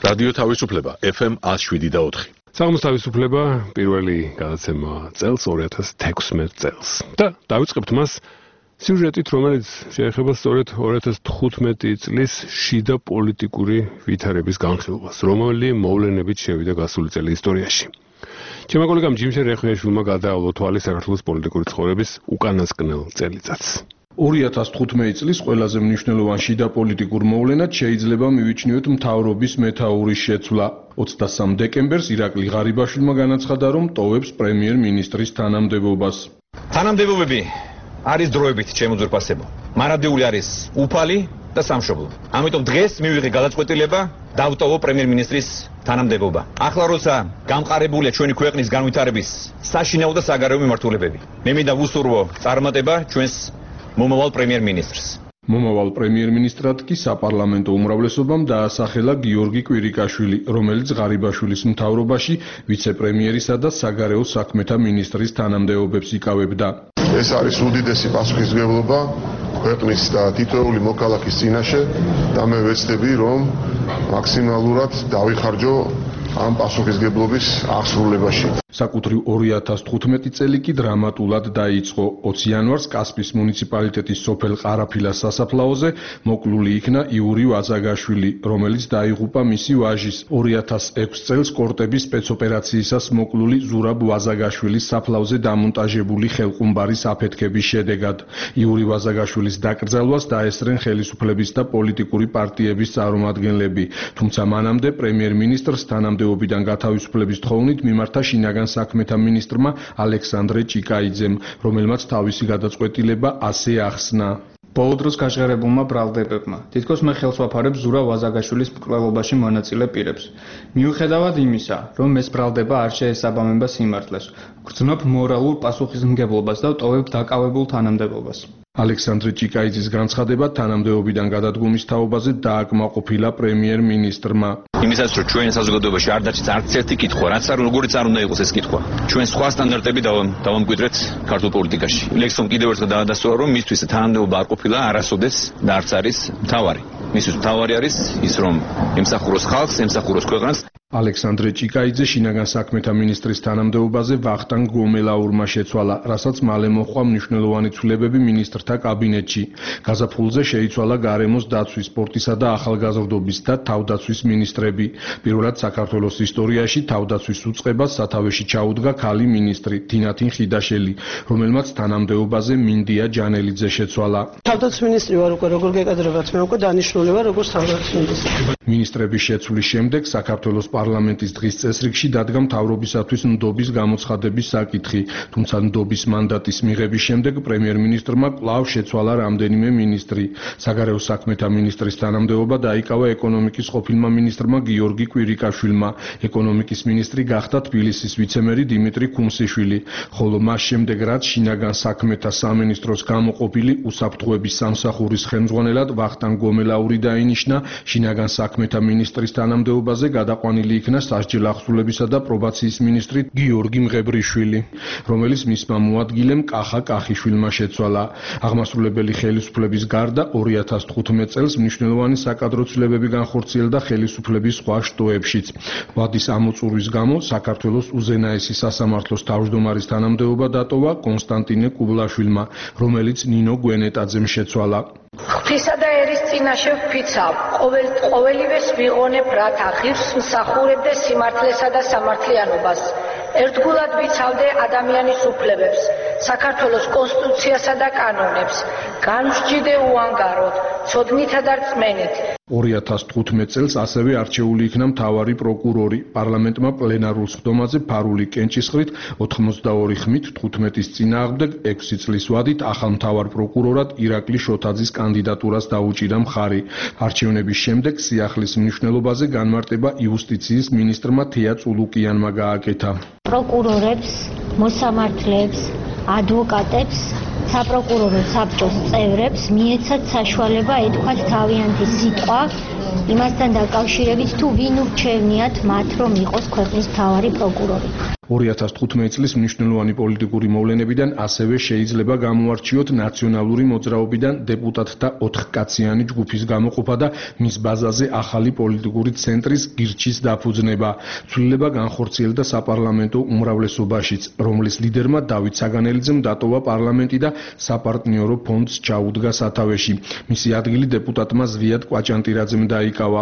რადიო თავისუფლება FM 107.4. საღამოს თავისუფლება პირველი გადაცემა წელს 2016 წელს. და დავიწყებთ მას სიუჟეტით, რომელიც შეეხება სწორედ 2015 წლის შიდა პოლიტიკური ვითარების განხილვას, რომელი მოვლენებით შევიდა გასული წელი ისტორიაში. ჩემმა კოლეგამ ჯიმშერ რეხვიაშვილმა გადაავლო თვალი საქართველოს პოლიტიკური ცხოვრების უკანასკნელ წელიწადს. 2015 წლის ყველაზე მნიშვნელოვანი შიდა პოლიტიკურ მოვლენად შეიძლება მივიჩნიოთ მთავრობის მეთაურის შეცვლა. 23 დეკემბერს ირაკლი ღარიბაშვილმა განაცხადა, რომ ტოვებს პრემიერ-მინისტრის თანამდებობას. თანამდებობები არის დროებით შემოძვრფასებო. მარადეული არის უფალი და სამშობლო. ამიტომ დღეს მივიღე გადაწყვეტილება დავტოვო პრემიერ-მინისტრის თანამდებობა. ახლა როცა გამყარებულია ჩვენი ქვეყნის განვითარების საშინაო და საგარეო მიმართულებები, მე მინდა ვუსურვო წარმატება ჩვენს მომავალ პრემიერ-მინისტრს. მომავალ პრემიერ-მინისტრად კი საპარლამენტო უმრავლესობამ დაასახელა გიორგი კვირიკაშვილი, რომელიც ღარიბაშვილის მთავრობაში ვიცე-პრემიერისა და საგარეო საქმეთა მინისტრის თანამდებობებს იკავებდა. ეს არის უდიდესი პასუხისმგებლობა ქვეყნის და თითოეული მოქალაქის წინაშე და მე ვეცდები, რომ მაქსიმალურად დავიხარჯო ამ პასუხისმგებლობის აღსრულებაში. საკუთრივ 2015 წელი კი დრამატულად დაიწყო. 20 იანვარს კასპის მუნიციპალიტეტის სოფელ ყარაფილას სასაფლაოზე მოკლული იქნა იური ვაზაგაშვილი, რომელიც დაიღუპა მისი ვაჟის 2006 წელს კორტების სპეცოპერაციისას მოკლული ზურაბ ვაზაგაშვილის საფლავზე დამონტაჟებული ხელყუმბარის აფეთქების შედეგად. იური ვაზაგაშვილის დაკრძალვას დაესწრენ ხელისუფლების და პოლიტიკური პარტიების წარმომადგენლები, თუმცა მანამდე პრემიერ-მინისტრს თანამდებობიდან გათავისუფლების თხოვნით მიმართა შინაგან საქმეთა მინისტრმა ალექსანდრე ჭიკაიძემ, რომელმაც თავისი გადაწყვეტილება ასე ახსნა. ბოლო დროს გაჟღერებულმა ბრალდებებმა თითქოს მე ხელს ვაფარებ ზურაბ ვაზაგაშვილის მკვლელობაში მონაწილე პირებს. მიუხედავად იმისა, რომ ეს ბრალდება არ შეესაბამება სიმართლეს, ვგრძნობ მორალურ პასუხისმგებლობას და ვტოვებ დაკავებულ თანამდებობას. ალექსანდრე ჭიკაიძის განცხადება თანამდებობიდან გადადგომის თაობაზე დააკმაყოფილა პრემიერ-მინისტრმა. იმისაც რომ ჩვენ საზოგადოებაში არ დარჩით არც ერთი კითხვა, რაც არ როგორიც არ უნდა იყოს ეს კითხვა. ჩვენ სხვა სტანდარტები დავამკვიდრეთ ქართულ პოლიტიკაში. ლექსომ კიდევ ერთხელ დაადასტურა, რომ მისთვის თანამდებობა არ ყოფილა არასოდეს და არც არის მთავარი. მისთვის მთავარი არის ის, რომ ემსახუროს ხალხს, ემსახუროს ქვეყანას. ალექსანდრე ჭიკაიძე შინაგან საქმეთა მინისტრის თანამდებობაზე ვახტანგ გომელაურმა შეცვალა, რასაც მალე მოჰყვა მნიშვნელოვანი ცვლილებები მინისტრთა კაბინეტში. გაზაფხულზე შეიცვალა გარემოს დაცვის, სპორტისა და ახალგაზრდობის და თავდაცვის მინისტრები. პირველად საქართველოს ისტორიაში თავდაცვის უწყებას სათავეში ჩაუდგა ქალი მინისტრი თინათინ ხიდაშელი, რომელმაც თანამდებობაზე მინდია ჯანელიძე შეცვალა. თავდაცვის მინისტრი ვარ უკვე როგორ გეკადრებათ, მე უკვე დანიშნული ვარ როგორც თავდაცვის მინისტრი. მინისტრების შეცვლის შემდეგ საქართველოს პარლამენტის დღის წესრიგში დადგა მთავრობისათვის ნდობის გამოცხადების საკითხი, თუმცა ნდობის მანდატის მიღების შემდეგ პრემიერ-მინისტრმა კვლავ შეცვალა რამდენიმე მინისტრი. საგარეო საქმეთა მინისტრის თანამდებობა დაიკავა ეკონომიკის ყოფილმა მინისტრმა გიორგი კვირიკაშვილმა. ეკონომიკის მინისტრი გახდა თბილისის ვიცემერი დიმიტრი ქუმსიშვილი, ხოლო მას შემდეგ რაც შინაგან საქმეთა სამინისტროს გამოყოფილი უსაფრთხოების სამსახურის ხელმძღვანელად ვახტანგ გომელაური დაინიშნა, შინაგან საქმეთა მინისტრის თანამდებობაზე გადაყვანილი იქნა სასჯელ ახსულებისა და პრობაციის მინისტრი გიორგი მღებრიშვილი, რომელიც მისმა მოადგილემ კახა კახიშვილმა შეცვალა. აღმასრულებელი ხელისუფლების გარდა 2015 წელს მნიშვნელოვანი საკადრო ცვლილებები განხორციელდა ხელისუფლების სხვა შტოებშიც. ვადის ამოწურვის გამო საქართველოს უზენაესი სასამართლოს თავმჯდომარის თანამდებობა დატოვა კონსტანტინე კუბლაშვილმა, რომელიც ნინო გვენეტაძემ შეცვალა. ღვთისა და ერის წინაშე ვფიცავ, ყოველივეს ვიღონებ, რათა ღირს მსახურებდე სიმართლესა და სამართლიანობას. ერთგულად ვიცავდე ადამიანის უფლებებს, საქართველოს კონსტიტუციასა და კანონებს, განვსჯიდე უანგაროდ, ცოდნითა და რწმენით. 2015 წელს ასევე არჩეული იქნა მთავარი პროკურორი. პარლამენტმა პლენარულ სხდომაზე ფარული კენჭისყრით 82 ხმით 15-ის წინააღმდეგ 6 წლის ვადით ახალ მთავარ პროკურორად ირაკლი შოთაძის კანდიდატურას დაუჭირა მხარი. არჩევნების შემდეგ სიახლის მნიშვნელობაზე განმარტება იუსტიციის მინისტრმა თეა წულუკიანმა გააკეთა. პროკურორებს, მოსამართლეებს, ადვოკატებს, საპროკურორო საბჭოს წევრებს მიეცათ საშუალება ეთქვათ თავიანთი სიტყვა იმასთან დაკავშირებით, თუ ვინ ურჩევნიათ მათ, რომ იყოს ქვეყნის მთავარი პროკურორი. 2015 წლის მნიშვნელოვანი პოლიტიკური მოვლენებიდან ასევე შეიძლება გამოარჩიოთ ნაციონალური მოძრაობიდან დეპუტატთა 4-კაციანი ჯგუფის გამოყოფა და მის ბაზაზე ახალი პოლიტიკური ცენტრის გირჩის დაფუძნება. ცვლილება განხორციელდა საპარლამენტო უმრავლესობაშიც, რომლის ლიდერმა დავით საგანელიძემ დატოვა პარლამენტი და საპარტნიორო ფონდს ჩაუდგა სათავეში. მისი ადგილი დეპუტატმა ზვიად კვაჭანტირაძემ დაიკავა.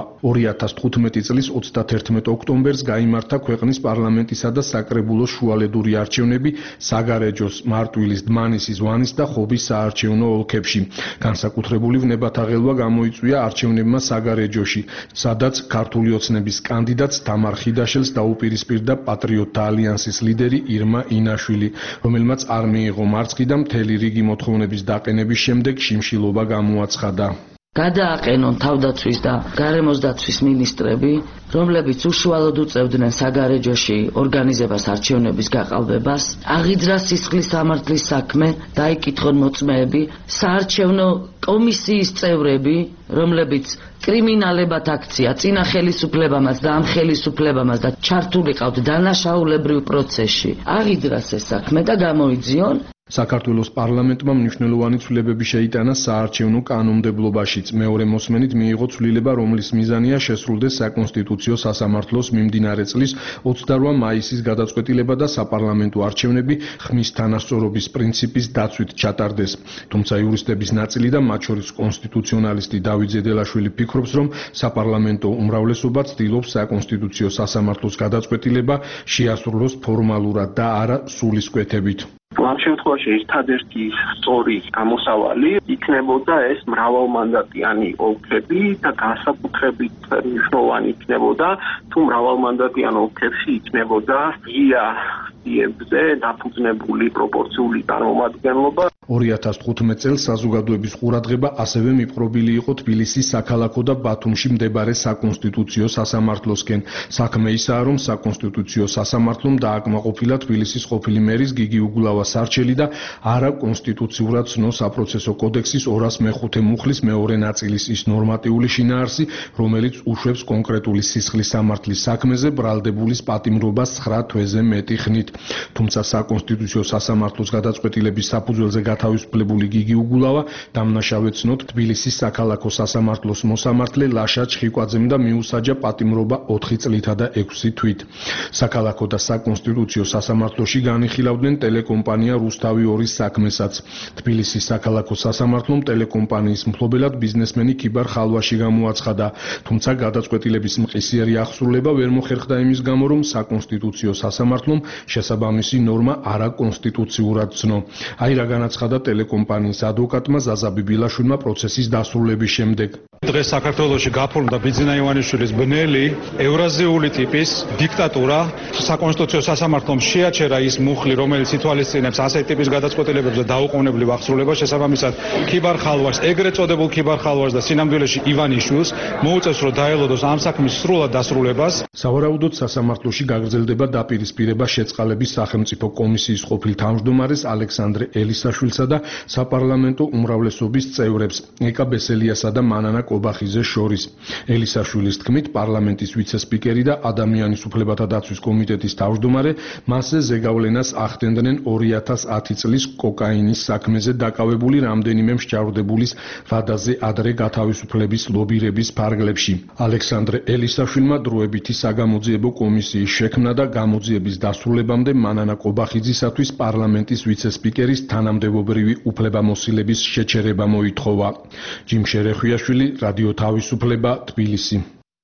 2015 წლის 31 ოქტომბერს გაიმართა ქვეყნის პარლამენტისა და საკრებულოს შუალედური არჩევნები საგარეჯოს, მარტვილის, დმანისის, ვანის და ხობის საარჩევნო ოლქებში. განსაკუთრებული ვნებათაღელვა გამოიწვია არჩევნებმა საგარეჯოში, სადაც ქართული ოცნების კანდიდატს თამარ ხიდაშელს დაუპირისპირდა პატრიოტთა ალიანსის ლიდერი ირმა ინაშვილი, რომელმაც არ მიიღო მარცხი და მთელი რიგი მოთხოვნების დაყენების შემდეგ შიმშილობა გამოაცხადა. გადააყენონ თავდაცვის და გარემოს დაცვის მინისტრები, რომლებიც უშუალოდ უწევდნენ საგარეჯოში ორგანიზებას არჩევნების გაყალბებას, აღიძრა სისხლის სამართლის საქმე, დაიკითხონ მოწმეები, საარჩევნო კომისიის წევრები, რომლებიც კრიმინალებად აქცია წინა ხელისუფლებამაც და ამ ხელისუფლებამაც და ჩართულიყავთ დანაშაულებრივ პროცესში, აღიძრას ეს საქმე და გამოიძიონ. საქართველოს პარლამენტმა მნიშვნელოვანი ცვლილებები შეიტანა საარჩევნო კანონმდებლობაშიც. მეორე მოსმენით მიიღო ცვლილება, რომლის მიზანია შესრულდეს საკონსტიტუციო სასამართლოს მიმდინარე წლის 28 მაისის გადაწყვეტილება და საპარლამენტო არჩევნები ხმის თანასწორობის პრინციპის დაცვით ჩატარდეს. თუმცა იურისტების ნაწილი და მათ შორის კონსტიტუციონალისტი დავით ზედელაშვილი ფიქრობს, რომ საპარლამენტო უმრავლესობა ცდილობს საკონსტიტუციო სასამართლოს გადაწყვეტილება შეასრულოს ფორმალურად და არა სულისკვეთებით. ამ შემთხვევაში ერთადერთი სწორი გამოსავალი იქნებოდა ეს მრავალმანდატიანი ოლქები და განსაკუთრებით მნიშვნელოვანი იქნებოდა თუ მრავალმანდატიან ოლქებში იქნებოდა ღია სიებზე დაფუძნებული პროპორციული წარმომადგენლობა. 2015 წელს საზოგადოების ყურადღება ასევე მიპყრობილი იყო თბილისის საქალაქო და ბათუმში მდებარე საკონსტიტუციო სასამართლოსკენ. საქმე ისაა, რომ საკონსტიტუციო სასამართლომ დააკმაყოფილა თბილისის ყოფილი მერის გიგი უგულავას არჩელი და არა კონსტიტუციურად ცნო საპროცესო კოდექსის 205 მუხლის მეორე ნაწილის ის ნორმატიული შინაარსი, რომელიც უშვებს კონკრეტული სისხლის სამართლის საქმეზე ბრალდებულის პატიმრობას 9 თვეზე მეტი ხნით. თუმცა საკონსტიტუციო სასამართლოს გადაწყვეტილების საფუძველზე გათავისუფლებული გიგი უგულავა დამნაშავე ცნოთ თბილისის საქალაქო სასამართლოს მოსამართლე ლაშა ჩხიკვაძემ და მიუსაჯა პატიმრობა 4 წლითა და 6 თვით. საქალაქო და საკონსტიტუციო სასამართლოში განიხილავდნენ ტელეკომპანია რუსთავი 2-ის საქმესაც. თბილისის საქალაქო სასამართლომ ტელეკომპანიის მფლობელად ბიზნესმენი ქიბარ ხალვაში გამოაცხადა, თუმცა გადაწყვეტილების მყისიერი აღსრულება ვერ მოხერხდა იმის გამო, რომ საკონსტიტუციო სასამართლომ შესაბამისი ნორმა არაკონსტიტუციურად ცნო. აი რა განაცხადა ტელეკომპანიის ადვოკატმა ზაზა ბიბილაშვილმა პროცესის დასრულების შემდეგ. დღეს საქართველოში გაფორმდა ბიძინა ივანიშვილის ბნელი ევრაზიული ტიპის დიქტატურა. საკონსტიტუციო სასამართლომ შეაჩერა ის მუხლი, რომელიც ითვალისწინებს ასეთი ტიპის გადაწყვეტილებებს და დაუყოვნებლივ აღსრულებას. შესაბამისად, ქიბარ ხალვას, ეგრეთ წოდებულ ქიბარ ხალვას და სინამდვილეში ივანიშვილს მოუწევს, რომ დაელოდოს ამ საქმის სრულად დასრულებას. სავარაუდოდ სასამართლოში გაგრძელდება დაპირისპირება შეწყალების სახელმწიფო კომისიის ყოფილ თავმჯდომარეს ალექსანდრე ელისაშვილსა და საპარლამენტო უმრავლესობის წევრებს ეკა ბესელიასა და მანანა კობახიძეს შორის. ელისაშვილის თქმით, პარლამენტის ვიცე-სპიკერი და ადამიანის უფლებათა დაცვის კომიტეტის თავმჯდომარე მასზე ზეგავლენას ახდენდნენ 2010 წლის კოკაინის საქმეზე დაკავებული რამდენიმე მსჯავრდებულის ვადაზე ადრე გათავისუფლების ლობირების ფარგლებში. ალექსანდრე ელისაშვილმა დროებითი საგამოძიებო კომისიის შექმნა და გამოძიების დასრულებამდე მანანა კობახიძისათვის პარლამენტის ვიცე-სპიკერის თანამდებობრივი უფლებამოსილების შეჩერება მოითხოვა. ჯიმ შერეხვიაშვილი, რადიო თავისუფლება, თბილისი.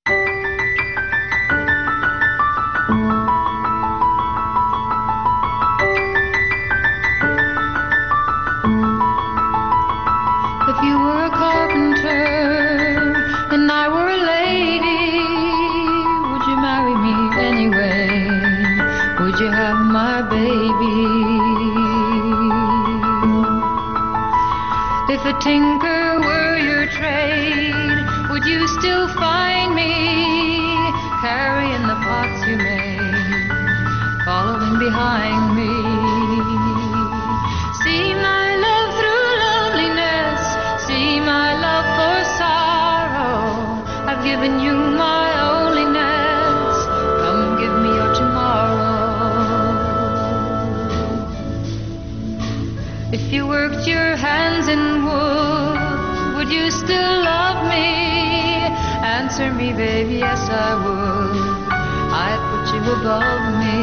If a tinker were your trade, would you still find me carrying the pots you made, following behind me? See my love through loneliness, see my love for sorrow. I've given you my onlyness, come give me your tomorrow. worked your hands in wool, would you still love me? Answer me, baby, yes I would. I'd put you above me.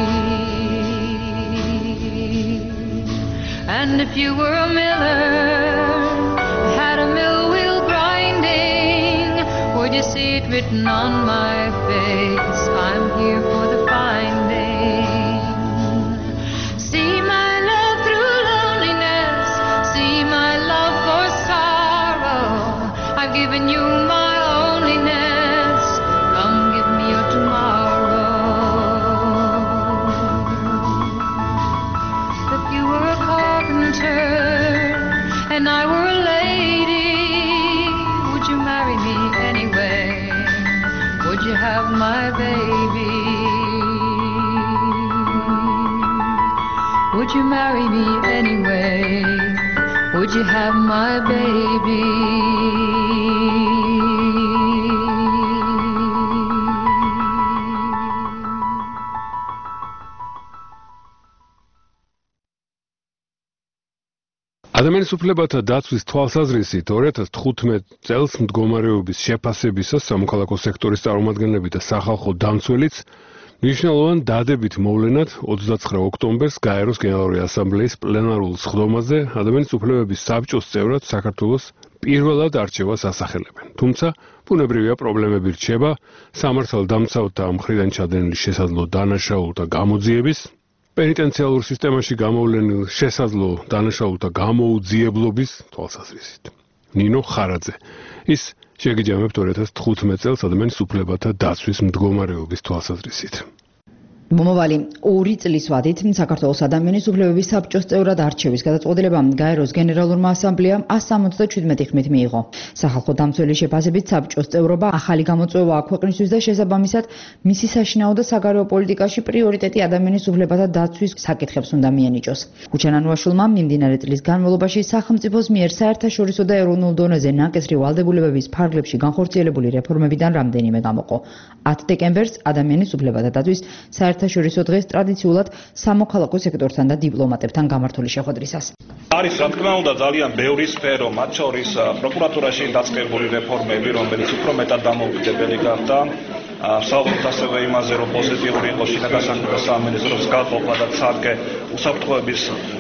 And if you were a miller, had a mill wheel grinding, would you see it written on my face? I'm here for the finding. See my love through loneliness, see my love for sorrow. I've given you my loneliness, come give me your tomorrow. If you were a carpenter and I were a lady, would you marry me anyway? Would you have my baby? Would you marry me anyway? Would you have my baby? ადამიანის უფლებათა დაცვის თვალსაზრისით 2015 წელს მდგომარეობის შეფასებისას სამოქალაქო სექტორის წარმომადგენლები და სახალხო დამცველიც მნიშვნელოვან დადებით მოვლენად 29 ოქტომბერს გაეროს გენერალური ასამბლეის პლენარულ სხდომაზე ადამიანის უფლებების საბჭოს წევრად საქართველოს პირველად არჩევას ასახელებენ. თუმცა ბუნებრივია პრობლემები რჩება სამართალდამცავთა მხრიდან ჩადენილი შესაძლო დანაშაულთა გამოძიების, პენიტენციალურ სისტემაში გამოვლენილ შესაძლო დანაშაულთა გამოუძიებლობის თვალსაზრისით. ნინო ხარაძე. ის შეგიჯამებთ 2015 წელს ადამიანის უფლებათა დაცვის მდგომარეობის თვალსაზრისით. მომავალი 2 წლის ვადით საქართველოს ადამიანის უფლებების საბჭოს წევრად არჩევის გადაწყვეტილება გაეროს გენერალურმა ასამბლეამ 177 ხმით მიიღო. სახალხო დამცველის შეფასებით საბჭოს წევრობა ახალი გამოწვევა აქვეყნისთვის და შესაბამისად მისი საშინაო და საგარეო პოლიტიკაში პრიორიტეტი ადამიანის უფლებათა დაცვის საკითხებს უნდა მიენიჭოს. ქუჩანანუაშვილმა მიმდინარე წლის განმავლობაში სახელმწიფოს მიერ საერთაშორისო და ეროვნულ დონეზე ნაკისრი ვალდებულებების ფარგლებში განხორციელებული რეფორმებიდან რამდენიმე გამოყო. 10 დეკემბერს ადამიანის უფლებათა დაცვის საერთაშორისო დღეს ტრადიციულად სამოქალაქო სექტორთან და დიპლომატებთან გამართული შეხვედრისას. არის რა თქმა უნდა ძალიან ბევრი სფერო, მათ შორის პროკურატურაში დაწყებული რეფორმები, რომელიც უფრო მეტად დამოუკიდებელი გახდა. საუბრობთ ასევე იმაზე, რომ პოზიტიური იყო შინაგან საქმეთა სამინისტროს გაყოფა და ცალკე უსაფრთხოების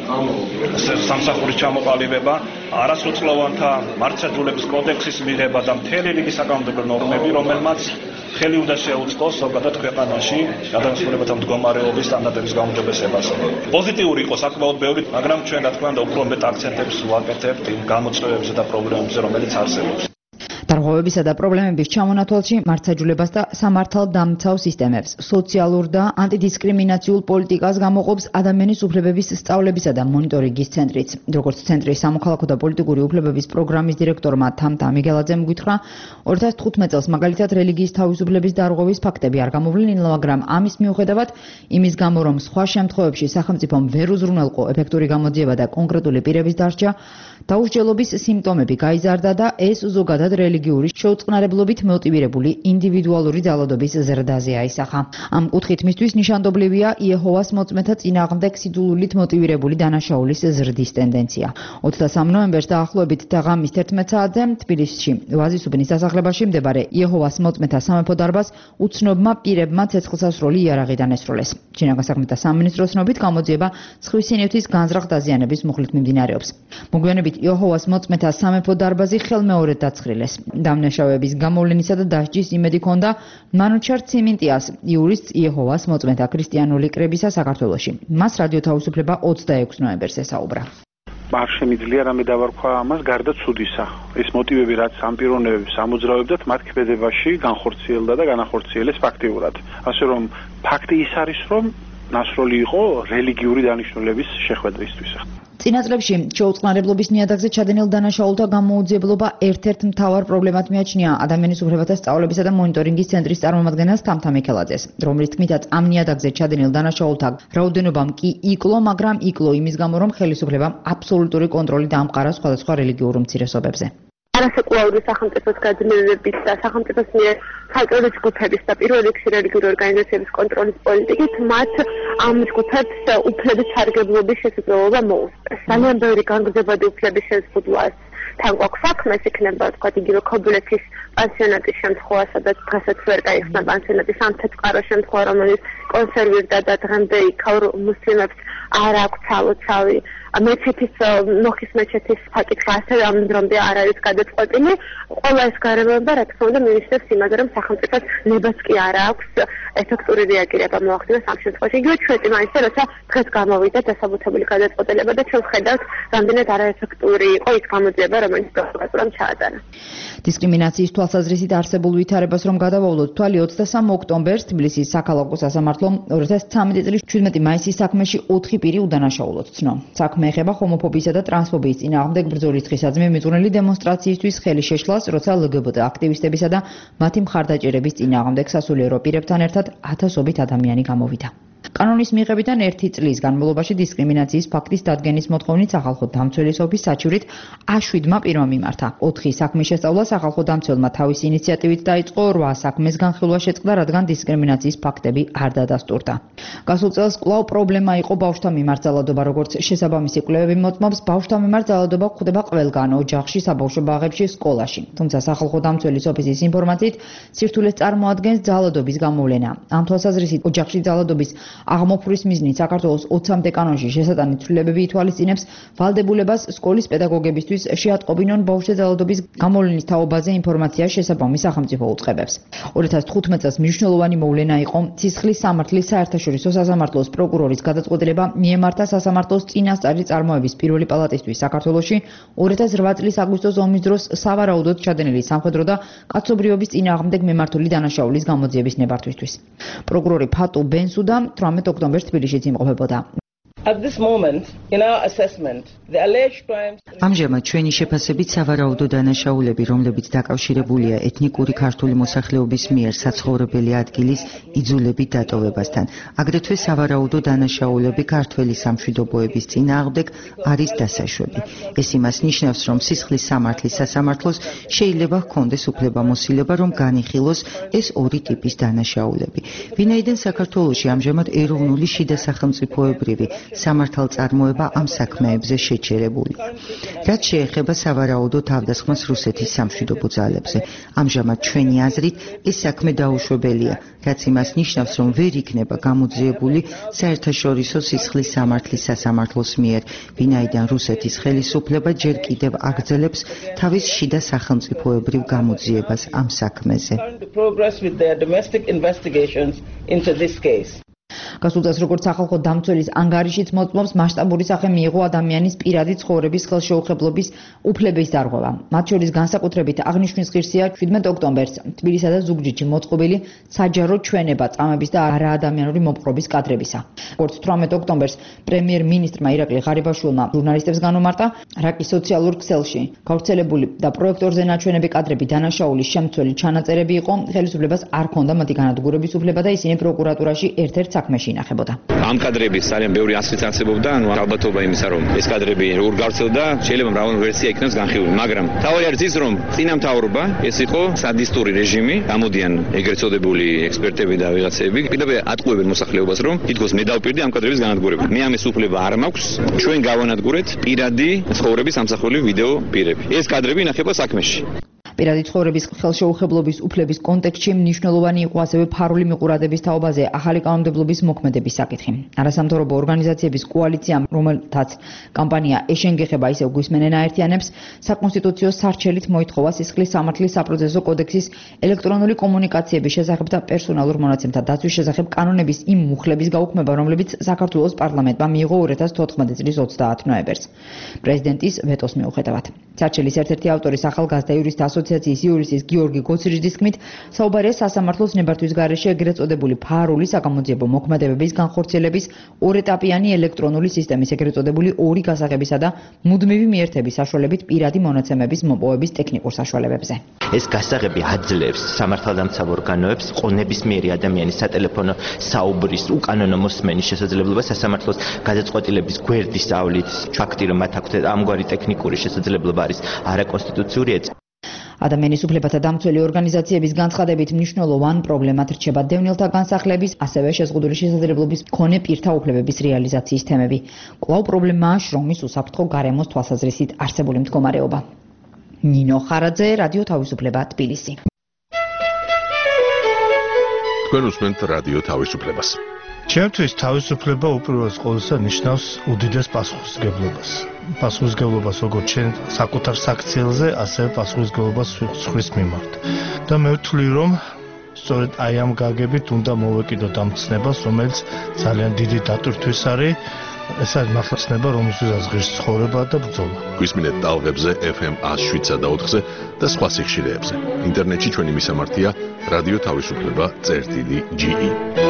სამსახურის ჩამოყალიბება, არასრულწლოვანთა მართლმსაჯულების კოდექსის მიღება და მთელი რიგი საკანონმდებლო ნორმები, რომელმაც ხელი უნდა შეუწყოს ზოგადად ქვეყანაში ადამიანის უფლებათა მდგომარეობის სტანდარტების გაუმჯობესებას. პოზიტიური იყო საკმაოდ ბევრი, მაგრამ ჩვენ რა თქმა უნდა უფრო მეტ აქცენტებს ვაკეთებთ იმ გამოწვევებზე და პრობლემებზე, რომელიც არსებობს. დარღვევებისა და პრობლემების ჩამონათვალში მართლმსაჯულებას და სამართალდამცავ სისტემებს, სოციალურ და ანტიდისკრიმინაციულ პოლიტიკას გამოყოფს ადამიანის უფლებების სწავლებისა და მონიტორინგის ცენტრიც. როგორც ცენტრის სამოქალაქო და პოლიტიკური უფლებების პროგრამის დირექტორმა თამთა მიგელაძემ გითხრა, 2015 წელს მაგალითად რელიგიის თავისუფლების დარღვევის ფაქტები არ გამოვლენილა, მაგრამ ამის მიუხედავად, იმის გამო რომ სხვა შემთხვევებში სახელმწიფომ ვერ უზრუნველყო ეფექტური გამოძიება და კონკრეტული პირების დარჩა, დაუსჯელობის სიმპტომები გაიზარდა და ეს ზოგადად რელიგიური შეუწყნარებლობით მოტივირებული ინდივიდუალური ძალადობის ზრდაზე აისახა. ამ კუთხით მისთვის ნიშანდობლივია იეჰოვას მოწმეთა წინააღმდეგ სიძულვილით მოტივირებული დანაშაულის ზრდის ტენდენცია. 23 ნოემბერს დაახლოებით და ღამის 11 საათზე თბილისში ვაზისუბნის სასახლებაში მდებარე იეჰოვას მოწმეთა სამეფო დარბაზს უცნობმა პირებმა ცეცხლსასროლი იარაღიდან ესროლეს. შინაგან საქმეთა სამინისტროს ცნობით გამოძიება ცხვის სინივთის განზრახ დაზიანების მუხლით მიმდინარეობს. მოგვიანებით იეჰოვას მოწმეთა სამეფო დარბაზი ხელმეორედ დაცხრილეს. დამნაშავეების გამოვლენისა და დასჯის იმედი ჰქონდა მანუჩარ ციმინტიას, იურისტს იეჰოვას მოწმეთა ქრისტიანული კრებისა საქართველოში. მას რადიო თავისუფლება 26 ნოემბერს ესაუბრა. არ შემიძლია რამე დავარქვა ამას გარდა ცუდისა. ეს მოტივები რაც ამ პიროვნებებს ამოძრავებდათ, მათ ქმედებაში განხორციელდა და განახორციელეს ფაქტიურად. ასე რომ ფაქტი ის არის, რომ ნასროლი იყო რელიგიური დანიშნულების შეხვედრისთვის. წინა წლებში შეუწყნარებლობის ნიადაგზე ჩადენილ დანაშაულთა გამოუძიებლობა ერთ-ერთ მთავარ პრობლემად მიაჩნია ადამიანის უფლებათა სწავლებისა და მონიტორინგის ცენტრის წარმომადგენელს თამთა მიქელაძეს, რომლის თქმითაც ამ ნიადაგზე ჩადენილ დანაშაულთა რაოდენობამ კი იკლო, მაგრამ იკლო იმის გამო, რომ ხელისუფლებამ აბსოლუტური კონტროლი დაამყარა სხვადასხვა რელიგიურ უმცირესობებზე. არასაკმაოდ სახელმწიფოს გაძლიერებით და სახელმწიფოს მიერ ცალკეული ჯგუფების და პირველ რიგში რელიგიური ორგანიზაციების კონტროლის პოლიტიკით მათ ამ ჯგუფებს უფლების სარგებლობის შესაძლებლობა მოუსწრეს. ძალიან ბევრი განგრძობადი უფლების შეზღუდვას თან გვაქვს საქმე, ეს იქნება თქვა იგივე ქობულეთის პანსიონატის შემთხვევა, სადაც დღესაც ვერ გაიხსნა პანსიონატის სამთეთყარო შემთხვევა, რომელიც კონსერვირდა და დღემდე იქაურ მუსლიმებს არ აქვს ცალოცავი. მეჩეთის ნოხის მეჩეთის საკითხი ასევე ამ დრომდე არ არის გადაწყვეტილი. ყველა ეს გარემოება რა თქმა უნდა მინიშნებს იმაზე, რომ სახელმწიფოს ნებაც კი არ აქვს ეფექტური რეაგირება მოახდინოს ამ შემთხვევაში. იგივე ჩვენი მაინც როცა დღეს გამოვიდა დასაბუთებული გადაწყვეტილება და ჩვენ ვხედავთ, რამდენად არაეფექტური იყო ის გამოძიება, რომელიც პროკურატურამ ჩაატარა. დისკრიმინაციის თვალსაზრისით არსებულ ვითარებას რომ გადავავლოთ თვალი 23 ოქტომბერს თბილისის საქალაქო სასამართლომ 2013 წლის 17 მაისის საქმეში 4 პირი udანაშაულოდ ცნო. საქმე ეხება ჰომოფობიისა და ტრანსფობიის წინააღმდეგ ბრძოლის დღისაძმე მიძღვნილი დემონსტრაციისთვის ხელის შეშლას, როცა LGBT აქტივისტებისა და მათი მხარდაჭერების წინააღმდეგ სასულიერო პირებთან ერთად ათასობით ადამიანი გამოვიდა. კანონის მიღებიდან 1 წლის განმავლობაში დისკრიმინაციის ფაქტის დადგენის მოთხოვნით სახალხო დამცველის ოფისს საჩივრით A7-მა პირმა მიმართა. 4 საქმის შესწავლა სახალხო დამცველმა თავისი ინიციატივით დაიწყო, 8 საქმეს განხილვა შეწყდა, რადგან დისკრიმინაციის ფაქტები არ დადასტურდა. გასულ წელს კვლავ პრობლემა იყო ბავშვთა მიმართ ძალადობა, როგორც შესაბამისი კვლევები მოწმობს, ბავშვთა მიმართ ძალადობა გვხვდება ყველგან, ოჯახში, საბავშვო ბაღებში, სკოლაში. თუმცა სახალხო დამცველის ოფისის ინფორმაციით, სირთულეს წარმოადგენს ძალადობის გამოვლენა. ამ თვალსაზრისით ოჯახში ძალადობის აღმოფხვრის მიზნით საქართველოს 20-მდე კანონში შესატანით ცვლილებები ითვალისწინებს ვალდებულებას სკოლის პედაგოგებისთვის შეატყობინონ ბავშვთა ძალადობის გამოვლენის თაობაზე ინფორმაცია შესაბამის სახელმწიფო უწყებებს. 2015 წელს მნიშვნელოვანი მოვლენა იყო ცისხლის სამართლის საერთაშორისო სასამართლოს პროკურორის გადაწყვეტილება მიემართა სასამართლოს წინასწარი წარმოების პირველი პალატისთვის საქართველოში 2008 წლის აგვისტოს ომის დროს სავარაუდოდ ჩადენილი სამხედრო და კაცობრიობის წინააღმდეგ მიმართული დანაშაულის გამოძიების ნებართვისთვის. პროკურორი ფატუ ბენსუდა 18 ოქტომბერს თბილისშიც იმყოფებოდა. ამჟამად ჩვენი შეფასებით სავარაუდო დანაშაულები, რომლებიც დაკავშირებულია ეთნიკური ქართული მოსახლეობის მიერ საცხოვრებელი ადგილის იძულებით დატოვებასთან, აგრეთვე სავარაუდო დანაშაულები ქართველი სამშვიდობოების წინააღმდეგ არის დასაშვები. ეს იმას ნიშნავს, რომ სისხლის სამართლის სასამართლოს შეიძლება ჰქონდეს უფლებამოსილება, რომ განიხილოს ეს ორი ტიპის დანაშაულები. ვინაიდან საქართველოში ამჟამად ეროვნული შიდა სახელმწიფოებრივი სამართალწარმოება ამ საქმეებზე შეჩერებული. რაც შეეხება სავარაუდო თავდასხმას რუსეთის სამშვიდობო ძალებზე, ამჟამად ჩვენი აზრით ეს საქმე დაუშვებელია, რაც იმას ნიშნავს, რომ ვერ იქნება გამოძიებული საერთაშორისო სისხლის სამართლის სასამართლოს მიერ, ვინაიდან რუსეთის ხელისუფლება ჯერ კიდევ აგრძელებს თავის შიდა სახელმწიფოებრივ გამოძიებას ამ საქმეზე. გასულ წელს როგორც სახალხო დამცველის ანგარიშიც მოწმობს, მასშტაბური სახე მიიღო ადამიანის პირადი ცხოვრების ხელშეუხებლობის უფლების დარღვევა. მათ შორის განსაკუთრებით აღნიშვნის ღირსია 17 ოქტომბერს თბილისსა და ზუგდიდში მოწყობილი საჯარო ჩვენება წამების და არაადამიანური მოპყრობის კადრებისა. როგორც 18 ოქტომბერს პრემიერ-მინისტრმა ირაკლი ღარიბაშვილმა ჟურნალისტებს განუმარტა, რაკის სოციალურ ქსელში გავრცელებული და პროექტორზე ნაჩვენები კადრები დანაშაულის შემცველი ჩანაწერები იყო, ხელისუფლებას არ ჰქონდა მათი განადგურების უფლება და ისინი პროკურატურაში ერთ-ერთ საქმეში ინახებოდა. ამ კადრების ძალიან ბევრი ასლიც არსებობდა, ანუ ალბათობა იმისა, რომ ეს კადრები როგორ გავრცელდა, შეიძლება მრავალი ვერსია იქნას განხილული, მაგრამ თავი არის ის, რომ წინამთავრობა ეს იყო სადისტური რეჟიმი, გამოდიან ეგრეთ წოდებული ექსპერტები და ვიღაცები, კიდევ ატყუებენ მოსახლეობას, რომ თითქოს მე დავპირდი ამ კადრების განადგურება. მე ამის უფლება არ მაქვს, ჩვენ გავანადგურეთ პირადი ცხოვრების ამსახველი ვიდეო პირები. ეს კადრები ინახება საქმეში. პირადი ცხოვრების ხელშეუხებლობის უფლების კონტექსტში მნიშვნელოვანი იყო ასევე ფარული მიყურადების თაობაზე ახალი კანონმდებლობის მოქმედების საკითხი. არასამთავრობო ორგანიზაციების კოალიციამ, რომელთაც კამპანია ეშენ გეხება ისევ გვისმენენ აერთიანებს, საკონსტიტუციო სარჩელით მოითხოვა სისხლის სამართლის საპროცესო კოდექსის ელექტრონული კომუნიკაციების შესახებ და პერსონალურ მონაცემთა დაცვის შესახებ კანონების იმ მუხლების გაუქმება, რომლებიც საქართველოს პარლამენტმა მიიღო 2014 წლის 30 ნოემბერს. პრეზიდენტის ვეტოს მიუხედავად. სარჩელის ერთ-ერთი ავტორი ახალგაზრდა იურისტთა ასოციაციის იურისტის გიორგი გოცირიძის თქმით, საუბარია სასამართლოს ნებართვის გარეშე ეგრეთ წოდებული ფარული საგამოძიებო მოქმედებების განხორციელების ორეტაპიანი ელექტრონული სისტემის ეგრეთ წოდებული ორი გასაღებისა და მუდმივი მიერთების საშუალებით პირადი მონაცემების მოპოვების ტექნიკურ საშუალებებზე. ეს გასაღები აძლევს სამართალდამცავ ორგანოებს ყონებისმიერი ადამიანის სატელეფონო საუბრის უკანონო მოსმენის შესაძლებლობა სასამართლოს გადაწყვეტილების გვერდისავლით, ფაქტი რომ მათ აქვთ ამგვარი ტექნიკური შესაძლებლობა არის არაკონსტიტუციური. ადამიანის უფლებათა დამცველი ორგანიზაციების განცხადებით მნიშვნელოვან პრობლემად რჩება დევნილთა განსახლების, ასევე შეზღუდული შესაძლებლობის მქონე პირთა უფლებების რეალიზაციის თემები. კვლავ პრობლემაა შრომის უსაფრთხო გარემოს თვალსაზრისით არსებული მდგომარეობა. ნინო ხარაძე, რადიო თავისუფლება, თბილისი. თქვენ უსმენთ რადიო თავისუფლებას. ჩემთვის თავისუფლება უპირველეს ყოვლისა ნიშნავს უდიდეს პასუხისმგებლობას. Პასუხისმგებლობას როგორც ჩვენ საკუთარ საქციელზე, ასევე პასუხისმგებლობას სხვის მიმართ. და მე ვთვლი, რომ სწორედ აი ამ გაგებით უნდა მოვეკიდოთ ამ ცნებას, რომელიც ძალიან დიდი დატვირთვის არის. ეს არის მართლაცნება, რომელსაც ღირს ცხოვრება და ბრძოლა. გვისმინეთ ტალღებზე FM 107.4-ზე და სხვა სიხშირეებზე. ინტერნეტში ჩვენი მისამართია რადიო თავისუფლება.ge.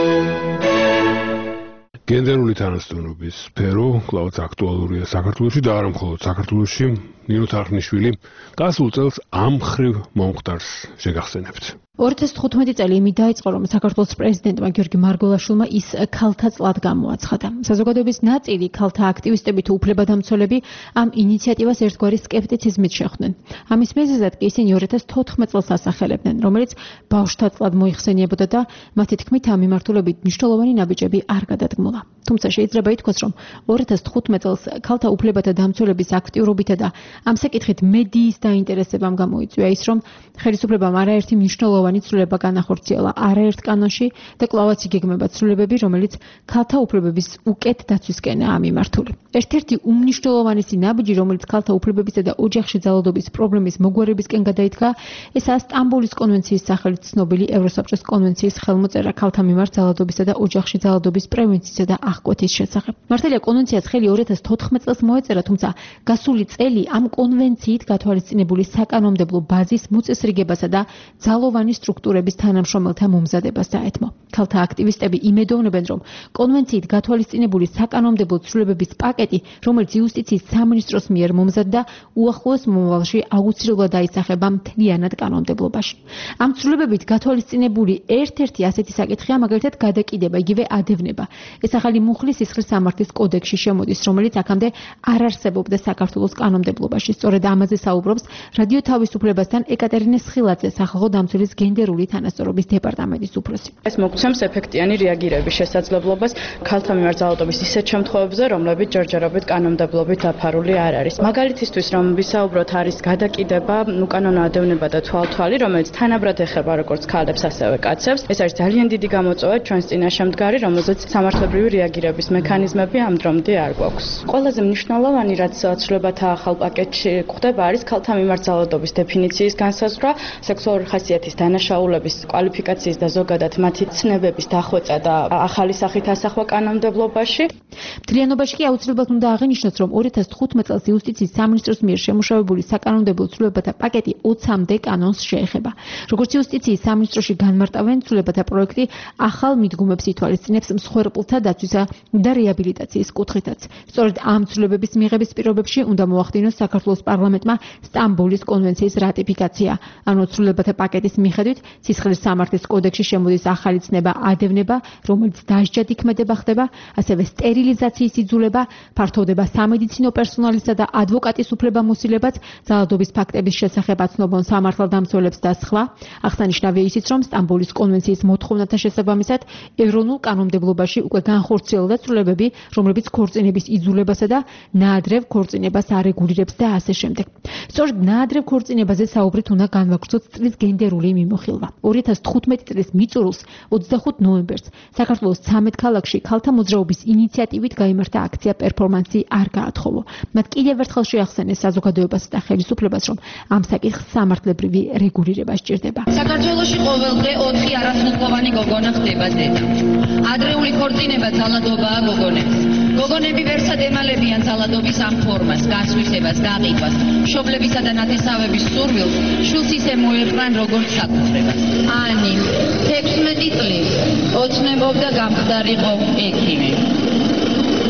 გენდერული თანასწორობის სფერო კვლავაც აქტუალურია საქართველოში და არა მხოლოდ საქართველოში. ნინო თარხნიშვილი გასულ წელს ამ ხრივ მომხდარს შეგახსენებთ. 2015 წელი იმით დაიწყო, რომ საქართველოს პრეზიდენტმა გიორგი მარგველაშვილმა ის ქალთა წლად გამოაცხადა. საზოგადოების ნაწილი, ქალთა აქტივისტები თუ უფლებადამცველები ამ ინიციატივას ერთგვარი სკეპტიციზმით შეხვდნენ. ამის მიზეზად კი ისინი 2014 წელს ასახელებდნენ, რომელიც ბავშვთა წლად მოიხსენიებოდა და მათი თქმით ამ მიმართულებით მნიშვნელოვანი ნაბიჯები არ გადადგმულა. თუმცა შეიძლება ითქვას, რომ 2015 წელს ქალთა უფლებათა დამცველების აქტიურობითა და ამ საკითხით მედიის დაინტერესებამ გამოიწვია ის, რომ ხელისუფლებამ არაერთი მნიშვნელოვანი ცვლილება განახორციელა არაერთ კანონში და კვლავაც იგეგმება ცვლილებები, რომელიც ქალთა უფლებების უკეთ დაცვისკენაა მიმართული. ერთ-ერთი უმნიშვნელოვანესი ნაბიჯი, რომელიც ქალთა უფლებებისა და ოჯახში ძალადობის პრობლემის მოგვარებისკენ გადაიდგა, ესაა სტამბოლის კონვენციის სახელით ცნობილი ევროსაბჭოს კონვენციის ხელმოწერა ქალთა მიმართ ძალადობისა და ოჯახში ძალადობის პრევენციისა და აღკვეთის შესახებ. მართალია კონვენციას ხელი 2014 წელს მოეწერა, თუმცა გასული წელი ამ კონვენციით გათვალისწინებული საკანონმდებლო ბაზის მოწესრიგებასა და ძალოვანი სტრუქტურების თანამშრომელთა მომზადებას დაეთმო. ქალთა აქტივისტები იმედოვნებენ, რომ კონვენციით გათვალისწინებული საკანონმდებლო ცვლილებების პაკეტი, რომელიც იუსტიციის სამინისტროს მიერ მომზადდა, უახლოეს მომავალში აუცილებლად დაისახება მთლიანად კანონმდებლობაში. ამ ცვლილებებით გათვალისწინებული ერთ-ერთი ასეთი საკითხია, მაგალითად, გადაკიდება, იგივე ადევნება. ეს ახალი მუხლის სისხლის სამართლის კოდექსში შემოდის, რომელიც აქამდე არ არსებობდა საქართველოს კანონმდებლობაში. სწორედ ამაზე საუბრობს რადიო თავისუფლებასთან ეკატერინე სხილაძე, სახალხო დამცველის გენდერული თანასწორობის დეპარტამენტის უფროსი. ეს მოგცემს ეფექტიანი რეაგირების შესაძლებლობას ქალთა მიმართ ძალადობის ისეთ შემთხვევებზე, რომლებიც ჯერჯერობით კანონმდებლობით დაფარული არ არის. მაგალითისთვის, რომ ვისაუბროთ, არის გადაკიდება, უკანონო ადევნება და თვალთვალი, რომელიც თანაბრად ეხება როგორც ქალებს, ასევე კაცებს. ეს არის ძალიან დიდი გამოწვევა ჩვენს წინაშე მდგარი, რომელზეც სამართლებრივი რეაგირების მექანიზმები ამ დრომდე არ გვაქვს. ყველაზე მნიშვნელოვანი, რაც ცვლილებათა ახალ პაკეტში გვხდება, არის ქალთა მიმართ ძალადობის დეფინიციის განსაზღვრა, სექსუალური ხასიათის დანაშაულების კვალიფიკაციის და ზოგადად მათი ცნებების დახვეწა და ახალი სახით ასახვა კანონმდებლობაში. მთლიანობაში კი აუცილებლად უნდა აღინიშნოს, რომ 2015 წელს იუსტიციის სამინისტროს მიერ შემუშავებული საკანონმდებლო ცვლილებათა პაკეტი 20-მდე კანონს შეეხება. როგორც იუსტიციის სამინისტროში განმარტავენ, ცვლილებათა პროექტი ახალ მიდგომებს ითვალისწინებს მსხვერპლთა დაცვისა და რეაბილიტაციის კუთხითაც. სწორედ ამ ცვლილებების მიღების პირობებში უნდა მოახდინოს საქართველოს პარლამენტმა სტამბოლის კონვენციის რატიფიკაცია. ანუ ცვლილებათა პაკეტის მიხედვით სისხლის სამართლის კოდექსში შემოდის ახალი ცნება ადევნება, რომელიც დასჯად იქმედება ხდება, ასევე სტერილიზაციის იძულება, ფართოვდება სამედიცინო პერსონალისა და ადვოკატის უფლებამოსილებაც, ძალადობის ფაქტების შესახებ აცნობონ სამართალდამცველებს და სხვა. აღსანიშნავია ისიც, რომ სტამბოლის კონვენციის მოთხოვნათა შესაბამისად ევროპულ კანონმდებლობაში უკვე განხორციელდა ცვლილებები, რომლებიც ქორწინების იძულებასა და ნაადრევ ქორწინებას არეგულირებს და ასე შემდეგ. სწორედ ნაადრევ ქორწინებაზე საუბრით უნდა განვაგრძოთ წლის გენდერული მიმოხილვა. 2015 წლის მიწურულს 25 ნოემბერს საქართველოს 13 ქალაქში ქალთა მოძრაობის ინიციატივით გაიმართა აქცია პერფორმანსი არ გაათხოვო. მათ კიდევ ერთხელ შეახსენეს საზოგადოებას და ხელისუფლებას, რომ ამ საკითხს სამართლებრივი რეგულირება სჭირდება. საქართველოში ყოველდღე 4 არასრულყოფანი გოგონა ხდება დედა. ადრეული ქორწინება ძალადობაა გოგონებს. გოგონები ვერსად ემალებიან ძალადობის ამ ფორმას, გასვისებას, გაყიდვას, მშობლებისა და ნათესავების სურვილს, შვილს ისე მოეყრან როგორც საკუთრებას. ანი 16 წლის ოცნებობდა გამხდარიყო ექიმი.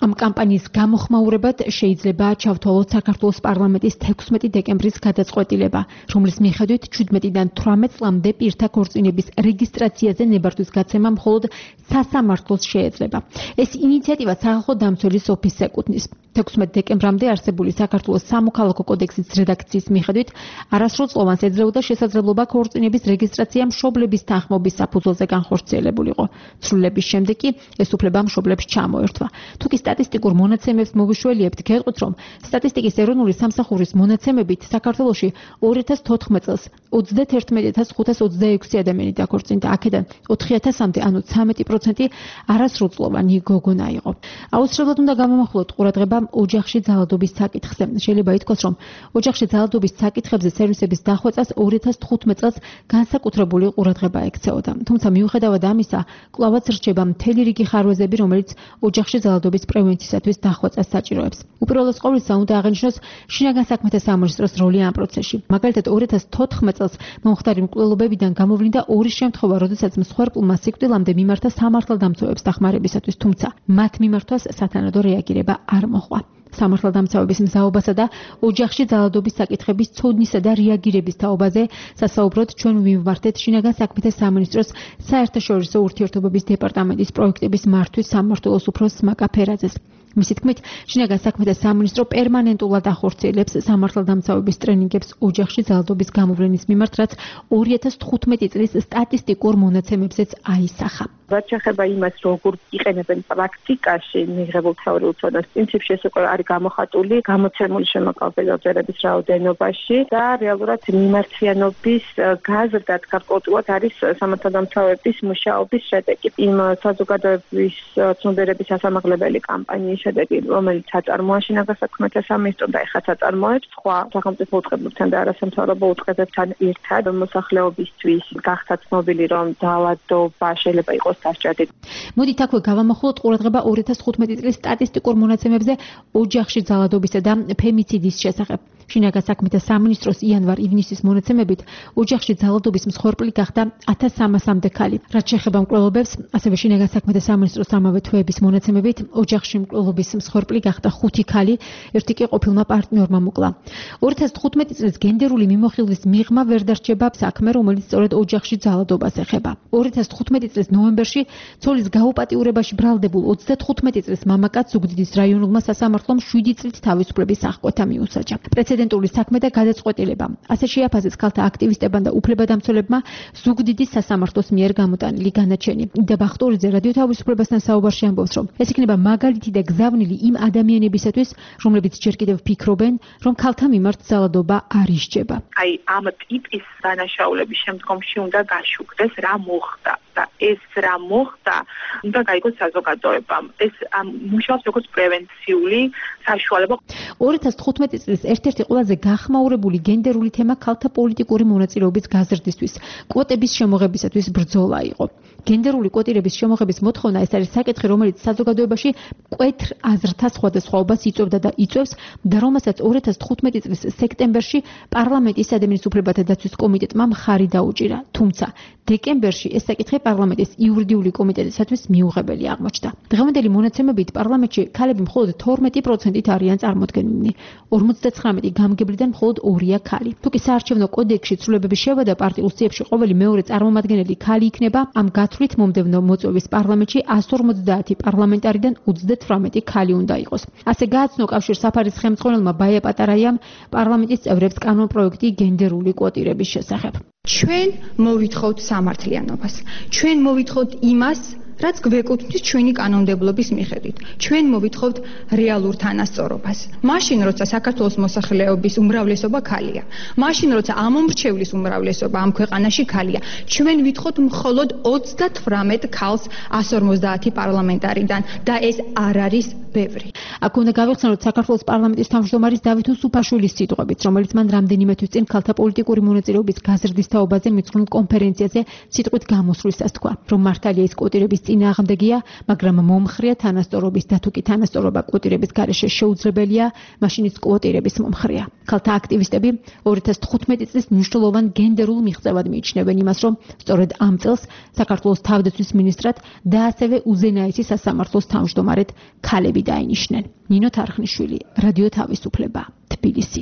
ამ კამპანიის გამოხმაურებად შეიძლება ჩავთვალოთ საქართველოს პარლამენტის 16 დეკემბრის გადაწყვეტილება, რომლის მიხედვით 17-დან 18 წლამდე პირთა ქორწინების რეგისტრაციაზე ნებართვის გაცემა მხოლოდ სასამართლოს შეეძლება. ეს ინიციატივა სახალხო დამცველის ოფისს ეკუთვნის. 16 დეკემბრამდე არსებული საქართველოს სამოქალაქო კოდექსის რედაქციის მიხედვით არასრულწლოვანს ეძლეოდა შესაძლებლობა ქორწინების რეგისტრაცია მშობლების თანხმობის საფუძველზე განხორციელებულიყო. ცვლილების შემდეგ კი ეს უფლება მშობლებს ჩამოერთვა. თუკი სტატისტიკურ მონაცემებს მოვიშველიებთ, გეტყვით, რომ სტატისტიკის ეროვნული სამსახურის მონაცემებით საქართველოში 2014 წელს 31526 ადამიანი დაქორწინდა, აქედან 4000-მდე, ანუ 13% არასრულწლოვანი გოგონა იყო. აუცილებლად უნდა გამომახვილოთ ყურადღება ოჯახში ძალადობის საკითხზე. შეიძლება ითქვას, რომ ოჯახში ძალადობის საკითხებზე სერვისების დახვეწას 2015 წელს განსაკუთრებული ყურადღება ექცეოდა. თუმცა მიუხედავად ამისა, კვლავაც რჩება მთელი რიგი ხარვეზები, რომელიც ოჯახში ძალადობის პრევენციისათვის დახვეწას საჭიროებს. უპირველეს ყოვლისა უნდა აღინიშნოს შინაგან საქმეთა სამინისტროს როლი ამ პროცესში. მაგალითად 2014 წელს მომხდარი მკვლელობებიდან გამოვლინდა ორი შემთხვევა, როდესაც მსხვერპლმა სიკვდილამდე მიმართა სამართალდამცავებს დახმარებისათვის, თუმცა მათ მიმართვას სათანადო რეაგირება არ მოჰყვა. სამართალდამცავების მზაობასა და ოჯახში ძალადობის საკითხების ცოდნისა და რეაგირების თაობაზე სასაუბროდ ჩვენ მივმართეთ შინაგან საქმეთა სამინისტროს საერთაშორისო ურთიერთობების დეპარტამენტის პროექტების მართვის სამმართველოს უფროს მაკა ფერაძეს. მისი თქმით, შინაგან საქმეთა სამინისტრო პერმანენტულად ახორციელებს სამართალდამცავების ტრენინგებს ოჯახში ძალადობის გამოვლენის მიმართ, რაც 2015 წლის სტატისტიკურ მონაცემებზეც აისახა. რაც შეეხება იმას, როგორ იყენებენ პრაქტიკაში მიღებულ თეორიულ ცოდნას, პრინციპში ეს უკვე არის გამოხატული გამოცემული შემოყალბებელ ჯერების რაოდენობაში და რეალურად მიმართიანობის გაზრდად გარკვეულწილად არის სამართალდამცავების მუშაობის შედეგი. იმ საზოგადოების ცნობიერების ასამაღლებელი კამპანიის შედეგი, რომელიც აწარმოა შინაგან საქმეთა სამინისტრომ და ეხლა აწარმოებს სხვა სახელმწიფო უწყებებთან და არასამთავრობო უწყებებთან ერთად მოსახლეობისთვის გახდა ცნობილი, რომ ძალადობა შეიძლება იყოს დასჭადი. მოდით აქვე გავამახვილოთ ყურადღება 2015 წლის სტატისტიკურ მონაცემებზე ოჯახში ძალადობისა და ფემიციდის შესახებ. შინაგან საქმეთა სამინისტროს იანვარ-ივნისის მონაცემებით ოჯახში ძალადობის მსხვერპლი გახდა 1300-მდე ქალი. რაც შეეხება მკვლელობებს, ასევე შინაგან საქმეთა სამინისტროს ამავე თვეების მონაცემებით ოჯახში მკვლელობის მსხვერპლი გახდა 5 ქალი, ერთი კი ყოფილმა პარტნიორმა მოკლა. 2015 წლის გენდერული მიმოხილვის მიღმა ვერ დარჩება საქმე, რომელიც სწორედ ოჯახში ძალადობას ეხება. 2015 წლის ნოემბერში ცოლის გაუპატიურებაში ბრალდებულ 35 წლის მამაკაც ზუგდიდის რაიონულმა სასამართლომ 7 წლით თავისუფლების აღკვეთა მიუსაჯა. პრეცედენტული საქმე და გადაწყვეტილება. ასე შეაფასეს ქალთა აქტივისტებმა და უფლებადამცველებმა ზუგდიდის სასამართლოს მიერ გამოტანილი განაჩენი. იდა ბახტურიძე რადიო თავისუფლებასთან საუბარში ამბობს, რომ ეს იქნება მაგალითი და გზავნილი იმ ადამიანებისათვის, რომლებიც ჯერ კიდევ ფიქრობენ, რომ ქალთა მიმართ ძალადობა არ ისჯება. აი ამ ტიპის დანაშაულების შემდგომში უნდა გაშუქდეს რა მოხდა და ეს რა მოხდა უნდა გაიგოს საზოგადოებამ. ეს მუშაობს როგორც პრევენციული საშუალება. 2015 წლის ერთ-ერთი ყველაზე გახმაურებული გენდერული თემა ქალთა პოლიტიკური მონაწილეობის გაზრდისთვის, კვოტების შემოღებისათვის ბრძოლა იყო. გენდერული კვოტირების შემოღების მოთხოვნა ეს არის საკითხი, რომელიც საზოგადოებაში მკვეთრ აზრთა სხვადასხვაობას იწვევდა და იწვევს და რომელსაც 2015 წლის სექტემბერში პარლამენტის ადამიანის უფლებათა დაცვის კომიტეტმა მხარი დაუჭირა. თუმცა დეკემბერში ეს საკითხი პარლამენტის იურიდიული კომიტეტისათვის მიუღებელი აღმოჩნდა. დღევანდელი მონაცემებით პარლამენტში ქალები მხოლოდ 12%-ით არიან წარმოდგენილნი. 59 გამგებლიდან მხოლოდ 2-ია ქალი. თუკი საარჩევნო კოდექსში ცვლილებები შევადა პარტიულ სიებში ყოველი მეორე წარმომადგენელი ქალი იქნება, ამ გათვლით მომდევნო მოწვევის პარლამენტში 150 პარლამენტარიდან 38 ქალი უნდა იყოს. ასე გააცნო კავშირ საფარის ხელმძღვანელმა ბაია პატარაიამ პარლამენტის წევრებს კანონპროექტი გენდერული კვოტირების შესახებ. ჩვენ მოვითხოვთ სამართლიანობას. ჩვენ მოვითხოვთ იმას, რაც გვეკუთვნის ჩვენი კანონმდებლობის მიხედვით. ჩვენ მოვითხოვთ რეალურ თანასწორობას. მაშინ, როცა საქართველოს მოსახლეობის უმრავლესობა ქალია, მაშინ, როცა ამომრჩევლის უმრავლესობა ამ ქვეყანაში ქალია, ჩვენ ვითხოვთ მხოლოდ 38 ქალს 150 პარლამენტარიდან და ეს არ არის ბევრი. აქ უნდა გავიხსენოთ საქართველოს პარლამენტის თავმჯდომარის დავით უსუფაშვილის სიტყვებით, რომელიც მან რამდენიმე თვის წინ ქალთა პოლიტიკური მონაწილეობის გაზრდის თაობაზე მიძღვნილ კონფერენციაზე სიტყვით გამოსვლისას თქვა, რომ მართალია ეს კვოტირების წინააღმდეგია, მაგრამ მომხრეა თანასწორობის და თუკი თანასწორობა კვოტირების გარეშე შეუძლებელია, მაშინ ის კვოტირების მომხრეა. ქალთა აქტივისტები 2015 წლის მნიშვნელოვან გენდერულ მიღწევად მიიჩნევენ იმას, რომ სწორედ ამ წელს საქართველოს თავდაცვის მინისტრად და ასევე უზენაესი სასამართლოს თავმჯდომარედ ქალები დაინიშნენ. ნინო თარხნიშვილი, რადიო თავისუფლება, თბილისი.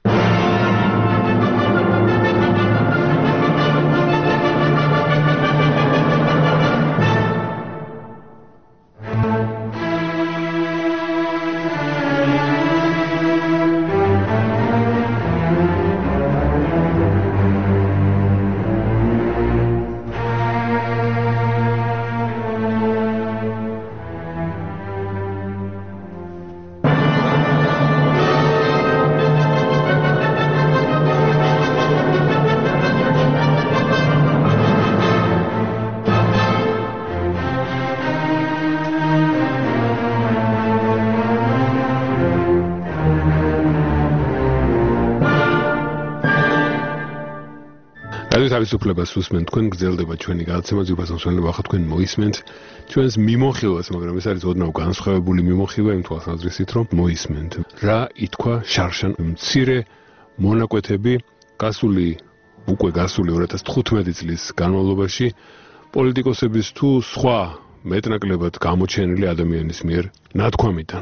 თავისუფლებას უსმენთ თქვენ გრძელდება ჩვენი გადაცემა ზურბასმსვლელობა ხა თქვენ მოისმენთ ჩვენს მიმოხილვას მაგრამ ეს არის ოდნავ განსხვავებული მიმოხილვა იმ თვალსაზრისით რომ მოისმენთ რა ითქვა შარშან მცირე მონაკვეთები უკვე გასული 2015 წლის განმავლობაში პოლიტიკოსების თუ სხვა მეტნაკლებად გამოჩენილი ადამიანის მიერ ნათქვამიდან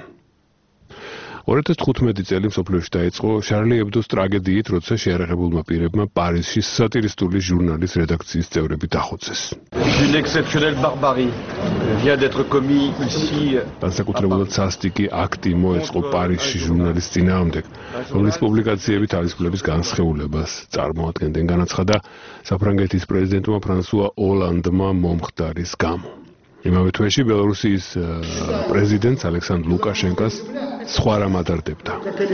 2015 წელი მსოფლიოში დაიწყო შარლი ებდოს ტრაგედიით, როცა შეიარაღებულმა პირებმა პარიზში სატირისტული ჟურნალის რედაქციის წევრები დახოცეს. განსაკუთრებულად სასტიკი აქტი მოეწყო პარიზში ჟურნალის წინააღმდეგ, რომლის პუბლიკაციები თავისუფლების განსხეულებას წარმოადგენდნენ, განაცხადა საფრანგეთის პრეზიდენტმა ფრანსუა ოლანდმა მომხდარის გამო. იმავე თვეში ბელორუსიის პრეზიდენტს ალექსანდრ ლუკაშენკას სხვა რამ ადარდებდა.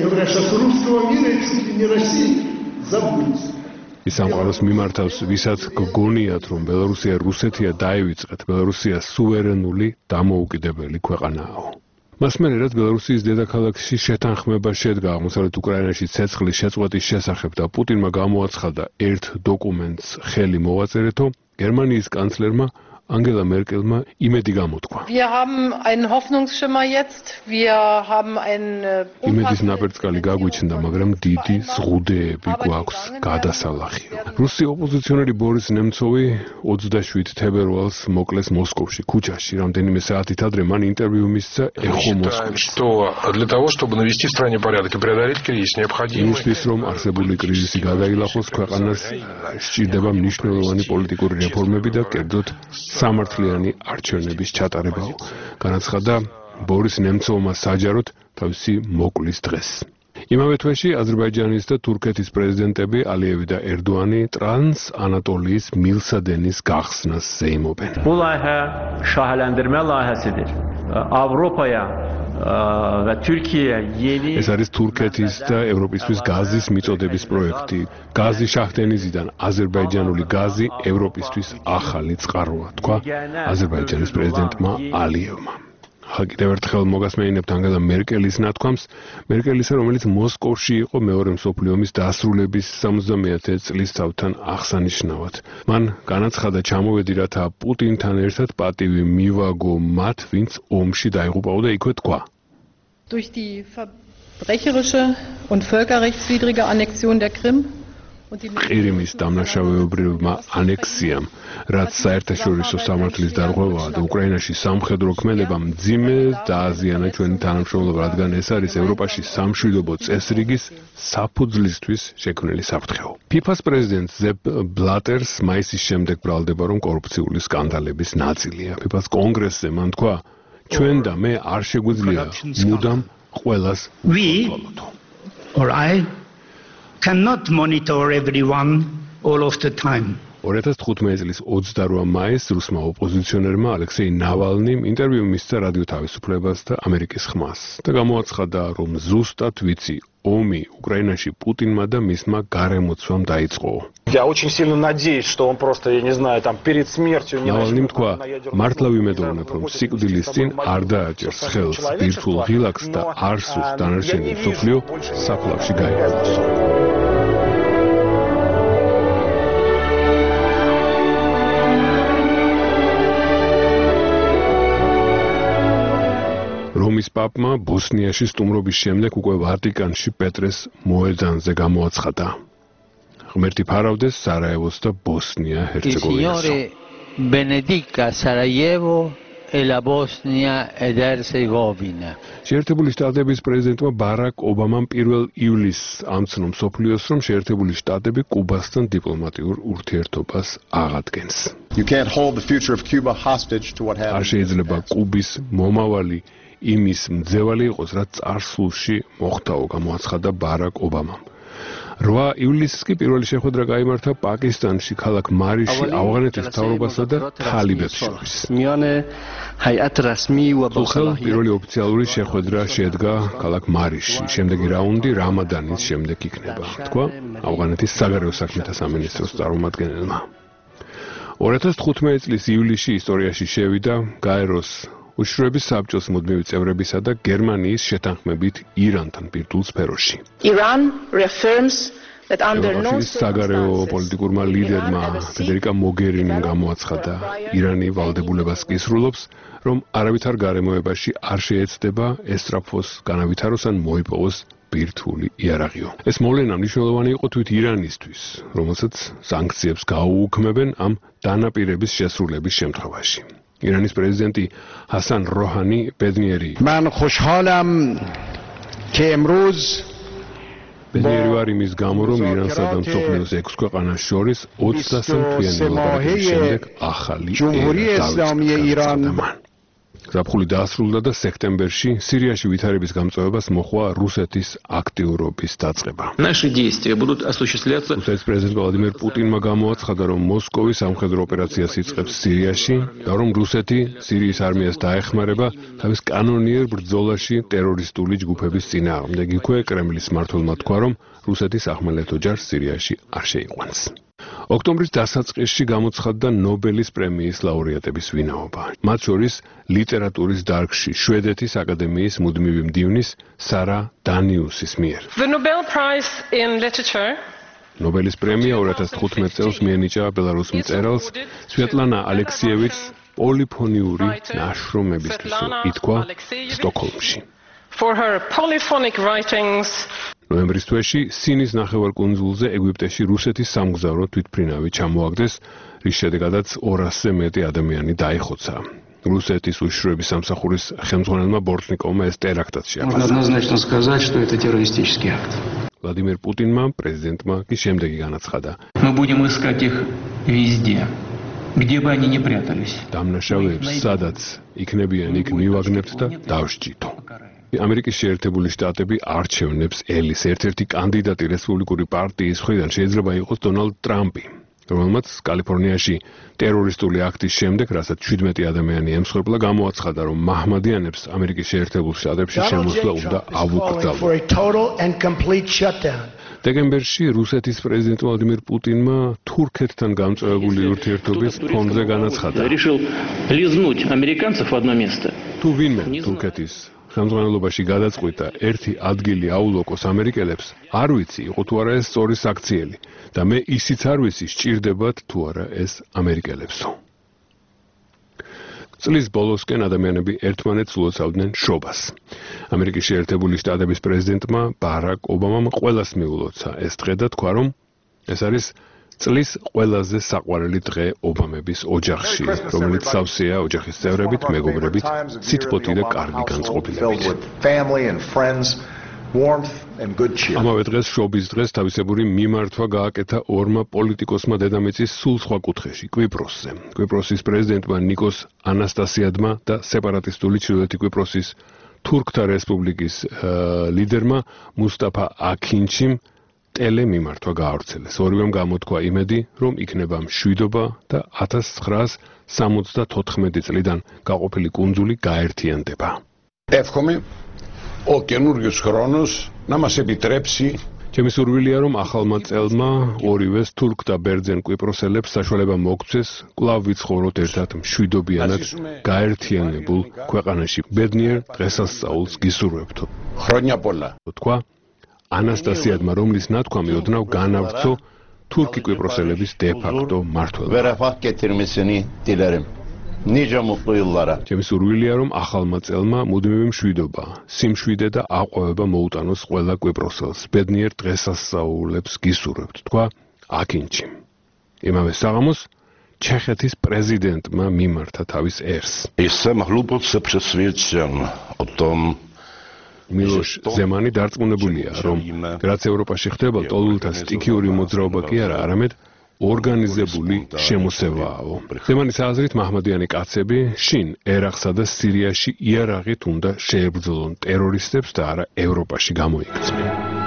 ის სამყაროს მიმართავს, ვისაც გგონიათ, რომ ბელორუსია რუსეთია დაივიწყეთ, ბელორუსია სუვერენული დამოუკიდებელი ქვეყანაა. მას მერე რაც ბელორუსიის დედაქალაქში შეთანხმება შედგა აღმოსავლეთ უკრაინაში ცეცხლის შეწყვეტის შესახებ და პუტინმა გამოაცხადა ერთ დოკუმენტს ხელი მოვაწერეთო, გერმანიის კანცლერმა Angela Merkelმა იმედი გამოთქვა. იმედის ნაპერწკალი გაგვიჩნდა, მაგრამ დიდი ზღუდეები გვაქვს გადასალახი. რუსი ოპოზიციონერი ბორის ნემცოვი 27 თებერვალს მოკლეს მოსკოვში, ქუჩაში. რამდენიმე საათით ადრე მან ინტერვიუ მისცა ეხო მოსკოვში. Для того, чтобы навести в стране порядок и преодолеть кризис, необходимо იმისთვის, რომ არსებული კრიზისი გადაილახოს, ქვეყანას სჭირდება მნიშვნელოვანი პოლიტიკური რეფორმები და კერძოდ სამართლიანი არჩევნების ჩატარება. განაცხადა ბორის ნემცოვმა საჯაროდ თავისი მოკლის დღეს. იმავე თვეში აზერბაიჯანის და თურქეთის პრეზიდენტები ალიევი და ერდოანი ტრანს ანატოლიის მილსადენის გახსნას ზეიმობენ. Bu layihə şaheləndirmə layihəsidir. Avropaya və Türkiyəyə yeni ეს არის თურქეთის და ევროპისთვის გაზის მიწოდების პროექტი. გაზი შაჰდენიზიდან აზერბაიჯანული გაზი ევროპისთვის ახალი წყაროა, თქვა აზერბაიჯანის პრეზიდენტმა ალიევმა. კიდევ ერთხელ მოგასმენინებთ ანგელა მერკელის ნათქვამს, მერკელისა, რომელიც მოსკოვში იყო მეორე მსოფლიო ომის დასრულების 70-ე წლისთავთან აღსანიშნავად. მან განაცხადა ჩამოვედი, რათა პუტინთან ერთად პატივი მივაგო მათ, ვინც ომში დაიღუპაო და იქვე თქვა. Durch die verbrecherische und völkerrechtswidrige Annexion der Krim ყირიმის დამნაშავეობრივმა ანექსიამ, რაც საერთაშორისო სამართლის დარღვევაა და უკრაინაში სამხედრო ქმედება მძიმე დააზიანა ჩვენი თანამშრომლობა, რადგან ეს არის ევროპაში სამშვიდობო წესრიგის საფუძვლისთვის შექმნილი საფრთხეო. FIFA-ს პრეზიდენტ ზეპ ბლატერს მაისის შემდეგ ბრალდება, რომ კორუფციული სკანდალების ნაწილია. FIFA-ს კონგრესზე მან თქვა, ჩვენ და მე არ შეგვიძლია მუდამ ყველას cannot monitor everyone all of the time. 2015 წლის 28 მაისს რუსმა ოპოზიციონერმა ალექსეი ნავალნიმ ინტერვიუ მისცა რადიო თავისუფლებას და ამერიკის ხმას და გამოაცხადა, რომ ზუსტად ვიცი, ომი უკრაინაში პუტინმა და მისმა გარემოცვამ დაიწყო. Я очень сильно надеюсь, что он просто, я не знаю, там перед смертью не ნავალნიმ თქვა, მართლა ვიმედოვნებ, რომ სიკვდილის წინ არ დააჭერს ხელს ბირთვულ ღილაკს და არ სურს დანარჩენი მსოფლიო საფლავში გაიყენოს. რომის პაპმა ბოსნიაში სტუმრობის შემდეგ უკვე ვატიკანში პეტრეს მოედანზე გამოაცხადა. ღმერთი ფარავდეს სარაევოს და ბოსნია-ჰერცეგოვინას. Benedica Sarajevo e la Bosnia ed Erzegovina. შეერთებული შტატების პრეზიდენტმა ბარაკ ობამამ 1 ივლისს ამცნო მსოფლიოს, რომ შეერთებული შტატები კუბასთან დიპლომატიურ ურთიერთობას აღადგენს. You can't hold the future of Cuba hostage to what happened. არ შეიძლება კუბის მომავალი იმის მძევალი იყოს, რაც წარსულში მოხდაო, გამოაცხადა ბარაკ ობამამ. 8 ივლისს კი პირველი შეხვედრა გაიმართა პაკისტანში, ქალაქ მარიში, ავღანეთის მთავრობასა და თალიბებს შორის. პირველი ოფიციალური შეხვედრა შედგა ქალაქ მარიში. შემდეგი რაუნდი რამადანის შემდეგ იქნება, თქვა ავღანეთის საგარეო საქმეთა სამინისტროს წარმომადგენელმა. 2015 წლის ივლისში ისტორიაში შევიდა გაეროს უშიშროების საბჭოს მუდმივი წევრებისა და გერმანიის შეთანხმებით ირანთან ბირთვულ სფეროში. Iran reaffirms that under no საგარეო პოლიტიკურმა ლიდერმა ფედერიკა მოგერინიმ გამოაცხადა ირანი ვალდებულებას კისრულობს, რომ არავითარ გარემოებაში არ შეეცდება ესტრაფოს, განავითაროს ან მოიპოვოს ბირთვული იარაღიო. ეს მოვლენა მნიშვნელოვანი იყო თვით ირანისთვის, რომელსაც სანქციებს გაუუქმებენ ამ დანაპირების შესრულების შემთხვევაში. ირანის პრეზიდენტი ჰასან როჰანი ბედნიერი Man خوشحالم که امروز ბედნიერი ვარ იმის გამო, რომ ირანსა და მსოფლიოს 6 ქვეყანას შორის 23 თვიანი მოლაპარაკების შემდეგ ახალი جمهوری اسلامی ایران ზაფხული დაასრულდა და სექტემბერში სირიაში ვითარების გამწვევებას მოჰყვა რუსეთის აქტიურობის დაწყება. რუსეთის პრეზიდენტ ვლადიმერ პუტინმა გამოაცხადა, რომ მოსკოვი სამხედრო ოპერაციას იწყებს სირიაში და რომ რუსეთი სირიის არმიას დაეხმარება თავის კანონიერ ბრძოლაში ტერორისტული ჯგუფების წინააღმდეგ. იქვე კრემლის მმართველმა თქვა, რომ რუსეთის ახმელეთ ოჯახს სირიაში არ შეიყვანს. ოქტომბრის დასაწყისში გამოცხადდა ნობელის პრემიის ლაურეატების ვინაობა. მათ შორის ლიტერატურის დარგში შვედეთის აკადემიის მუდმივი მდივნის სარა დანიუსის მიერ. The Nobel Prize in Literature ნობელის პრემია 2015 წელს მიენიჭა ბელარუს მწერალს სვიატლანა ალექსიევიჩს პოლიფონიური ნაშრომებისთვის, ითქვა სტოკჰოლმში. For her polyphonic writings. ნოემბრის თვეში სინის ნახევარკუნძულზე ეგვიპტეში რუსეთის სამგზავრო თვითმფრინავი ჩამოაგდეს, რის შედეგადაც 200-ზე მეტი ადამიანი დაიხოცა. რუსეთის უშიშროების სამსახურის ხელმძღვანელმა ბორტნიკოვმა ეს ტერაქტად შეაფასა. Однозначно сказать, что это террористический акт. ვლადიმერ პუტინმა, პრეზიდენტმა კი შემდეგი განაცხადა. Мы будем искать их везде, где бы они ни прятались. დამნაშავეებს სადაც იქნებიან, იქ მივაგნებთ და დავსჯითო. ამერიკის შეერთებული შტატები არჩევნებს ელის ერთ-ერთი კანდიდატი რესპუბლიკური პარტიის მხრიდან შეიძლება იყოს დონალდ ტრამპი, რომელმაც კალიფორნიაში ტერორისტული აქტის შემდეგ, რასაც 17 ადამიანი ემსხვერპლა, გამოაცხადა, რომ მაჰმადიანებს ამერიკის შეერთებულ შტატებში შემოსვლა უნდა ავუკვდავდნენ. დეკემბერში რუსეთის პრეზიდენტ ვლადიმერ პუტინმა თურქეთთან გამწვევებული ურთიერთობის ფონზე განაცხადა, თუ ვინმე თურქეთის ხელმძღვანელობაში გადაწყვიტა ერთი ადგილი აულოკოს ამერიკელებს, არ ვიცი, იყო თუ არა ეს სწორი საქციელი და მე ისიც არ ვიცი, სჭირდებათ თუ არა ეს ამერიკელებსო. წლის ბოლოსკენ ადამიანები ერთმანეთს ულოცავდნენ შობას. ამერიკის შეერთებული შტატების პრეზიდენტმა ბარაკ ობამამ ყველას მიულოცა ეს დღე და თქვა, რომ ეს არის წლის ყველაზე საყვარელი დღე ობამების ოჯახში, რომელიც სავსეა ოჯახის წევრებით, მეგობრებით, სიტყვოთი და კარგი განწყობილებით. ამავე დღეს შობის დღეს თავისებური მიმართვა გააკეთა ორმა პოლიტიკოსმა დედამიწის სულ სხვა კუთხეში, კვიპროსზე. კვიპროსის პრეზიდენტმა ნიკოს ანასტასიადმა და სეპარატისტული ჩრდილოეთი კვიპროსის თურქთა რესპუბლიკის ლიდერმა მუსტაფა აქინჩიმ ტელემიმართვა გაავრცელეს. ორივემ გამოთქვა იმედი, რომ იქნება მშვიდობა და 1974 წლიდან გაყოფილი კუნძული გაერთიანდება. Εύχομαι ο καινούριος χρόνος να μας επιτρέψει ჩემი სურვილია, რომ ახალმა წელმა ორივეს თურქ და ბერძენ კვიპროსელებს საშუალება მოგვცეს კვლავ ვიცხოვროთ ერთად მშვიდობიანად გაერთიანებულ ქვეყანაში. ბედნიერ დღესასწაულს გისურვებთ. Χρόνια πολλά. თქვა ანასტასიადმა, რომლის ნათქვამი ოდნავ განავრცო თურქი კვიპროსელების დე-ფაქტო მმართველობა. Verafah getirmesini dilerim. Nice mutlu yıllara. ჩემი სურვილია, რომ ახალმა წელმა მუდმივი მშვიდობა, სიმშვიდე და აყვავება მოუტანოს ყველა კვიპროსელს. ბედნიერ დღესასწაულებს გისურვებთ, თქვა აქინჩიმ. იმავე საღამოს ჩეხეთის პრეზიდენტმა მიმართა თავის ერს. Jsem hluboce přesvědčen o tom, მილოშ ზემანი დარწმუნებულია, რომ რაც ევროპაში ხდება, ტოლულთა სტიქიური მოძრაობა კი არა, არამედ ორგანიზებული შემოსევაო. ზემანის აზრით მაჰმადიანი კაცები შინ ერაყსა და სირიაში იარაღით უნდა შეებრძოლონ ტერორისტებს და არა ევროპაში გამოიქცნენ.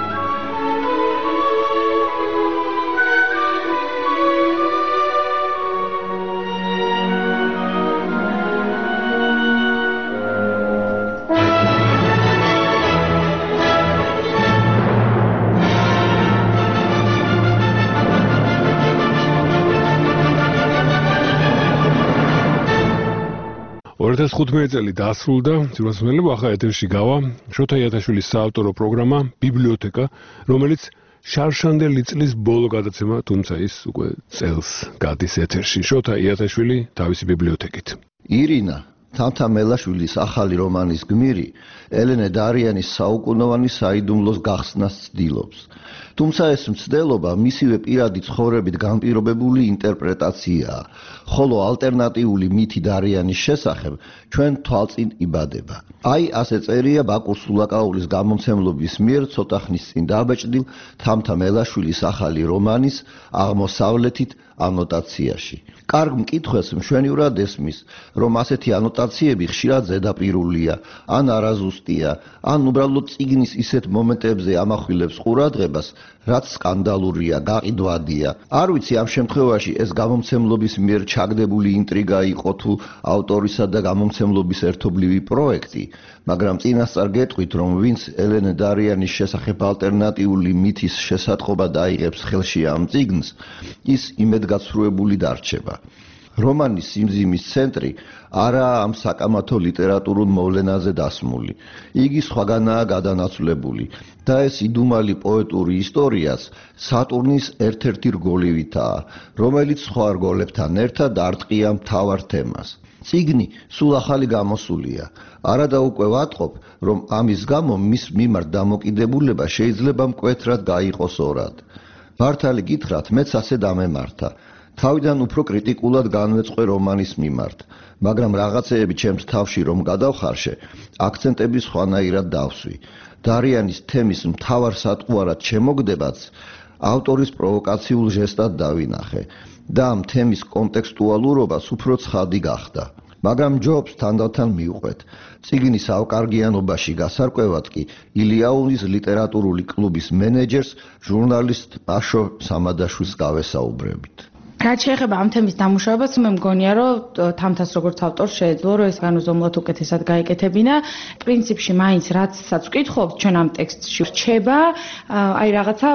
წელი დასრულდა, ძიროსმელები ახლა ეთერში გავა შოთა იათაშვილის საავტორო პროგრამა ბიბლიოთეკა, რომელიც შარშანდელი წლის ბოლო გადაცემა, თუმცა ის უკვე წელს გადის ეთერში. შოთა იათაშვილი თავისი ბიბლიოთეკით. ირინა თამთამელაშვილის ახალი რომანის გმირი ელენე დარიანის საუკუნოვანი საიდუმლოს გახსნას ცდილობს. თუმცა ეს მცდელობა მისივე პირადი ცხოვრებით განპირობებული ინტერპრეტაციაა, ხოლო ალტერნატიული მითი დარიანის შესახებ ჩვენ თვალწინ იბადება. აი ასე წერია ბაკურ სულაკაულის გამომცემლობის მიერ ცოტა ხნის წინ დაბეჭდილ თამთამელაშვილის ახალი რომანის აღმოსავლეთით ანოტაციაში. კარგ მკითხვას მშვენივრად ესმის, რომ ასეთი ანოტაციები ხშირად ზედაპირულია, ან არაზუსტია, ან უბრალოდ წიგნის ისეთ მომენტებზე ამახვილებს ყურადღებას, რაც სკანდალურია, გაყიდვადია. არ ვიცი ამ შემთხვევაში ეს გამომცემლობის მიერ ჩაგდებული ინტრიგა იყო თუ ავტორისა და გამომცემლობის ერთობლივი პროექტი, მაგრამ წინასწარ გეტყვით, რომ ვინც ელენე დარიანის შესახებ ალტერნატიული მითის შესატყობა დაიღებს ხელში ამ წიგნს, ის იმედგაცრუებული დარჩება. რომანის სიმძიმის ცენტრი არაა ამ საკამათო ლიტერატურულ მოვლენაზე დასმული. იგი სხვაგანაა გადანაცვლებული და ეს იდუმალი პოეტური ისტორიაც სატურნის ერთ-ერთი რგოლივითაა, რომელიც სხვა რგოლებთან ერთად არტყია მთავარ თემას. წიგნი სულ ახალი გამოსულია. არადა უკვე ვატყობ, რომ ამის გამო მის მიმართ დამოკიდებულება შეიძლება მკვეთრად გაიყოს ორად. მართალი გითხრათ, მეც ასე დამემართა. თავიდან უფრო კრიტიკულად განვეწყვე რომანის მიმართ, მაგრამ რაღაცეები ჩემს თავში რომ გადავხარშე, აქცენტები სხვანაირად დავსვი. დარიანის თემის მთავარ სატყუარად შემოგდებაც ავტორის პროვოკაციულ ჟესტად დავინახე და ამ თემის კონტექსტუალურობას უფრო ცხადი გახდა. მაგრამ ჯობს თანდათან მიუყვეთ. წიგნის ავკარგიანობაში გასარკვევად კი ილიაულის ლიტერატურული კლუბის მენეჯერს ჟურნალისტ პაშო სამადაშვილს გავესაუბრებით. რაც შეეხება ამ თემის დამუშავებას, მე მგონია, რომ თამთას როგორც ავტორს შეეძლო, რომ ეს განუზომლად უკეთესად გაეკეთებინა. პრინციპში მაინც რაცაც ვკითხობთ, ჩვენ ამ ტექსტში რჩება, აი რაღაცა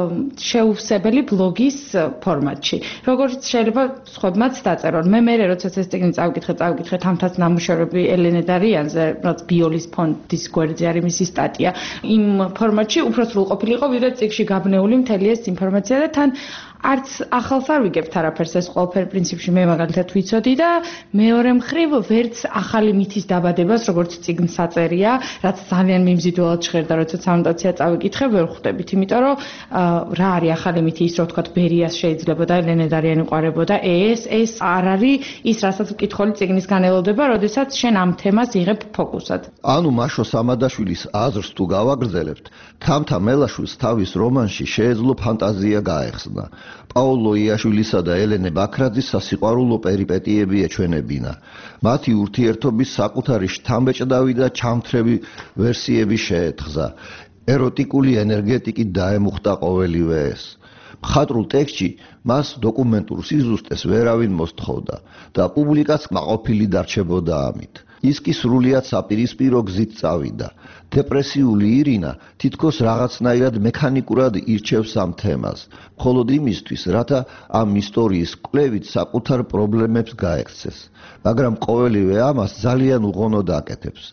შეუვსებელი ბლოგის ფორმატში. როგორც შეიძლება სხვებმაც დაწერონ. მე როდესაც ეს ტექსტი წავიკითხე თამთას ნამუშევრები ელენე დარიანზე, რაც ბიოლის ფონდის გვერდზე არის მისი სტატია. იმ ფორმატში უფრო სრულყოფილი იყო, ვიდრე წიგნში გაბნეული მთელი ეს ინფორმაცია და თან არც ახალს არ ვიგებთ არაფერს, ეს ყველაფერი პრინციპში მე მაგალითად ვიცოდი და მეორე მხრივ ვერც ახალი მითის დაბადებას, როგორც წიგნს აწერია, რაც ძალიან მიმზიდველად ჟღერდა, როდესაც ანოტაცია წავიკითხე, ვერ ხვდებით, იმიტომ რომ რა არის ახალი მითი, ის რო ვთქვათ, ბერიას შეიძლებოდა, ელენე დარიანი ყარებოდა, ეს არ არის ის, რასაც ვკითხული წიგნისგან ელოდება, როდესაც შენ ამ თემას იღებ ფოკუსად. ანუ მაშო სამადაშვილის აზრს თუ გავაგრძელებთ, თამთამელაშვილს თავის რომანში შეეძლო ფანტაზია გაეხსნა. პაოლო იაშვილისა და ელენე ბაქრაძის სასიყვარულო პერიპეტიები ეჩვენებინა. მათი ურთიერთობის საკუთარი შთამბეჭდავი და ჩამთრევი ვერსიები შეეთხზა. ეროტიკული ენერგეტიკით დაემუხტა ყოველივე ეს. მხატვრულ ტექსტში მას დოკუმენტურ სიზუსტეს ვერავინ მოსთხოვდა და პუბლიკაც კმაყოფილი დარჩებოდა ამით. ის კი სრულიად საპირისპირო გზით წავიდა. დეპრესიული ირინა თითქოს რაღაცნაირად მექანიკურად ირჩევს ამ თემას, მხოლოდ იმისთვის, რათა ამ ისტორიის კვლევით საკუთარ პრობლემებს გაექცეს. მაგრამ ყოველივე ამას ძალიან უღონოდ აკეთებს.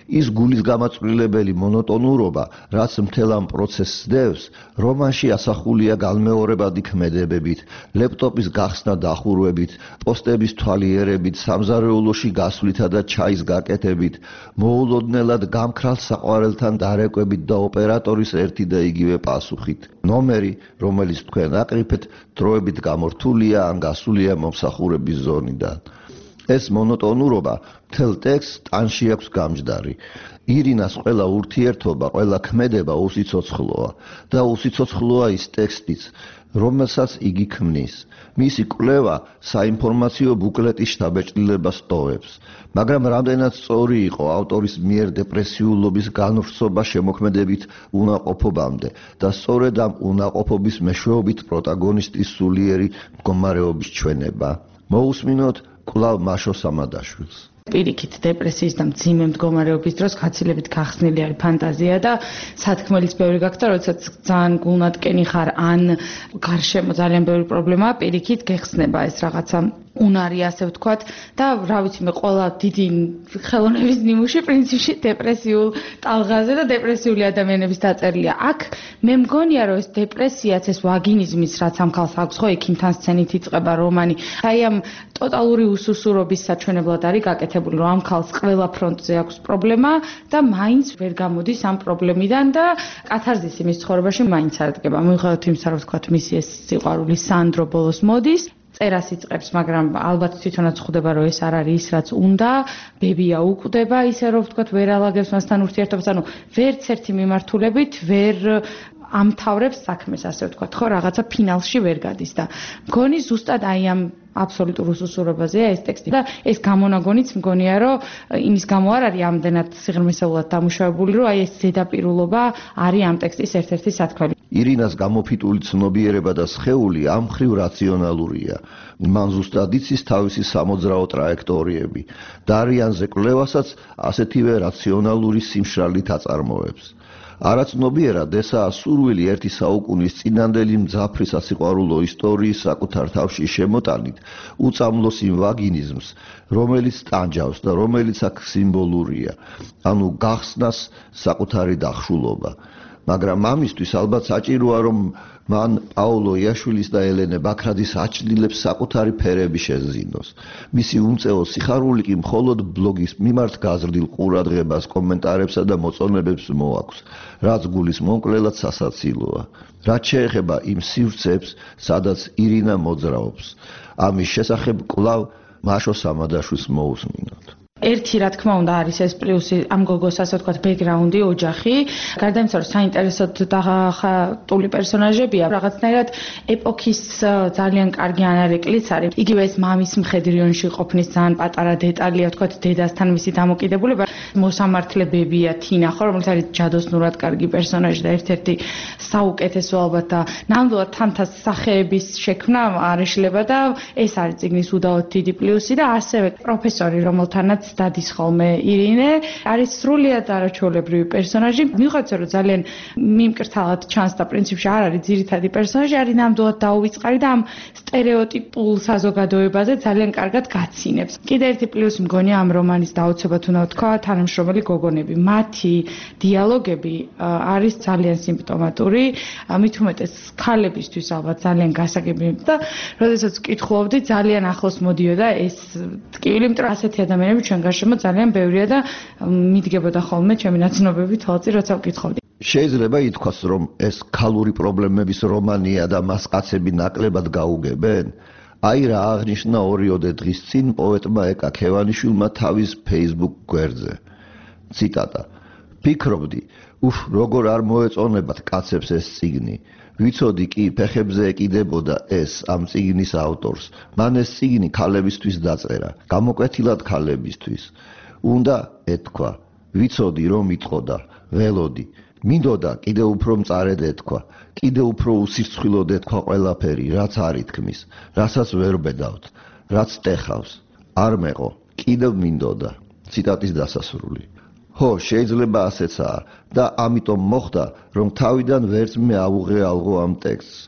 ის გულის გამაწვრილებელი მონოტონურობა, რაც მთელ ამ პროცესს დევს, რომანში ასახულია განმეორებადი ქმედებებით, ლეპტოპის გახსნა დახურვებით, პოსტების თვალიერებით, სამზარეულოში გასვლითა და ჩაის გაკეთებით, მოულოდნელად გამქრალ საყვარელთან დარეკვებით და ოპერატორის ერთი და იგივე პასუხით. ნომერი, რომელიც თქვენ აკრიფეთ, დროებით გამორთულია ან გასულია მომსახურების ზონიდან. ეს მონოტონურობა მთელ ტექსტს ტანში აქვს გამჯდარი. ირინას ყველა ურთიერთობა, ყველა ქმედება უსიცოცხლოა და უსიცოცხლოა ის ტექსტიც, რომელსაც იგი ქმნის. მისი კვლევა საინფორმაციო ბუკლეტის შთაბეჭდილებას ტოვებს, მაგრამ რამდენად სწორი იყო ავტორის მიერ დეპრესიულობის განვრცობა შემოქმედებით უნაყოფობამდე და სწორედ ამ უნაყოფობის მეშვეობით პროტაგონისტის სულიერი მდგომარეობის ჩვენება. მოусმინოთ კვლავ მაშო სამადაშვილს. პირიქით დეპრესიის და მძიმე მდგომარეობის დროს გაცილებით გახსნილი არის ფანტაზია და სათქმელიც ბევრი გაქვს და როდესაც ძალიან გულნატკენი ხარ ან გარშემო ძალიან ბევრი პრობლემაა, პირიქით გეხსნება ეს რაღაცა უნარი, ასე ვთქვათ, და რა ვიცი მე ყველა დიდი ხელოვნების ნიმუში პრინციპში დეპრესიულ ტალღაზე და დეპრესიული ადამიანების დაწერილია. აქ მე მგონია რომ ეს დეპრესიაც, ეს ვაგინიზმის რაც ამ ქალს აქვს, ხო, იქიმთან სცენით იწყება რომანი. აი ამ ტოტალური უსუსურობის საჩვენებლად არის გაკეთებული, რომ ამ ქალს ყველა ფრონტზე აქვს პრობლემა და მაინც ვერ გამოდის ამ პრობლემიდან და კათარზისი მის ცხოვრებაში მაინც არ დგება. მიუხედავად იმისა, რომ ვთქვათ, მისი ეს სიყვარული სანდრო ბოლოს მოდის. წერას იწყებს, მაგრამ ალბათ თვითონაც ხვდება, რომ ეს არ არის ის, რაც უნდა. ბებია უკვდება, ისე რომ ვთქვათ, ვერ ალაგებს მასთან ურთიერთობას, ანუ ვერც ერთი მიმართულებით ვერ ამთავრებს საქმეს, ასე ვთქვათ, ხო, რაღაცა ფინალში ვერ გადის და მგონი ზუსტად აი ამ აბსოლუტურ უსუსურობაზეა ეს ტექსტი და ეს გამონაგონიც მგონია, რომ იმის გამო არ არის ამდენად სიღრმისეულად დამუშავებული, რომ აი ეს ზედაპირულობა არის ამ ტექსტის ერთ-ერთი სათქმელი. ირინას გამოფიტული ცნობიერება და სხეული ამ მხრივ რაციონალურია. მან ზუსტად იცის თავისი სამოძრაო ტრაექტორიები. დარიანზე კვლევასაც ასეთივე რაციონალური სიმშრალით აწარმოებს. არაცნობიერად ესაა სურვილი ერთი საუკუნის წინანდელი მძაფრი სასიყვარულო ისტორიის საკუთარ თავში შემოტანით უწამლოს იმ ვაგინიზმს, რომელიც ტანჯავს და რომელიც აქ სიმბოლურია, ანუ გახსნას საკუთარი დახშულობა. მაგრამ ამისთვის ალბათ საჭიროა, რომ მან პაოლო იაშვილის და ელენე ბაქრაძის აჩრდილებს საკუთარი ფერები შეზინოს. მისი უმწეო სიხარული კი მხოლოდ ბლოგის მიმართ გაზრდილ ყურადღებას, კომენტარებსა და მოწონებებს მოაქვს, რაც გულის მომკვლელად სასაცილოა. რაც შეეხება იმ სივრცეებს, სადაც ირინა მოძრაობს, ამის შესახებ კვლავ მაშო სამადაშვილს მოусმინოთ. ერთი რა თქმა უნდა არის ეს პლუსი ამ გოგოს, ასე ვთქვათ, ბექგრაუნდი, ოჯახი. გარდა იმისა, რომ საინტერესოდ დახატული პერსონაჟებია, რაღაცნაირად ეპოქის ძალიან კარგი ანარეკლიც არის. იგივე ეს მამის მხედრიონში ყოფნის ძალიან პატარა დეტალია, ვთქვათ, დედასთან მისი დამოკიდებულება. მოსამართლე ბებია თინა, ხო, რომელიც არის ჯადოსნურად კარგი პერსონაჟი და ერთ-ერთი საუკეთესო ალბათ და ნამდვილად თამთას სახეების შექმნა არ ეშლება და ეს არის წიგნის უდაოდ დიდი პლუსი და ასევე პროფესორი, რომელთანაც დადის ხოლმე ირინე, არის სრულიად არაჩვეულებრივი პერსონაჟი. მიუხედავად რომ ძალიან მიმკრთალად ჩანს და პრინციპში არ არის ძირითადი პერსონაჟი, არის ნამდვილად დაუვიწყარი და ამ სტერეოტიპულ საზოგადოებაზე ძალიან კარგად გაცინებს. კიდე ერთი პლუსი მგონია ამ რომანის დაუცებად უნდა ვთქვა, თანამშრომელი გოგონები. მათი დიალოგები არის ძალიან სიმპტომატური, მით უმეტეს ქალებისთვის ალბათ ძალიან გასაგები და როდესაც ვკითხულობდი, ძალიან ახლოს მოდიოდა ეს ტკივილი, იმიტომ რომ ასეთი ადამიანები ჩვენ გარშემო ძალიან ბევრია და მიდგებოდა ხოლმე ჩემი ნაცნობები თვალწინ, როცა ვკითხავდი. შეიძლება ითქვას, რომ ეს ქალური პრობლემების რომანია და მას კაცები ნაკლებად გაუგებენ? აი რა აღნიშნა 2 დღის წინ პოეტმა ეკა ქევანიშვილმა თავის Facebook გვერდზე. ციტატა: "ფიქრობდი, როგორ არ მოეწონებათ კაცებს ეს წიგნი. ვიცოდი კი ფეხებზე ეკიდებოდა ეს ამ წიგნის ავტორს. მან ეს წიგნი ქალებისთვის დაწერა, გამოკვეთილად ქალებისთვის. უნდა ეთქვა, ვიცოდი რომ იტყოდა, ველოდი. მინდოდა კიდე უფრო მწარედ ეთქვა, კიდე უფრო უსირცხვილოდ ეთქვა ყველაფერი, რაც არ ითქმის, რასაც ვერ ბედავთ, რაც ტეხავს. არ მეყო, კიდევ მინდოდა." ციტატის დასასრული. ხო, შეიძლება ასეცაა და ამიტომ მოხდა, რომ თავიდან ვერც მე ავუღე ალღო ამ ტექსტს.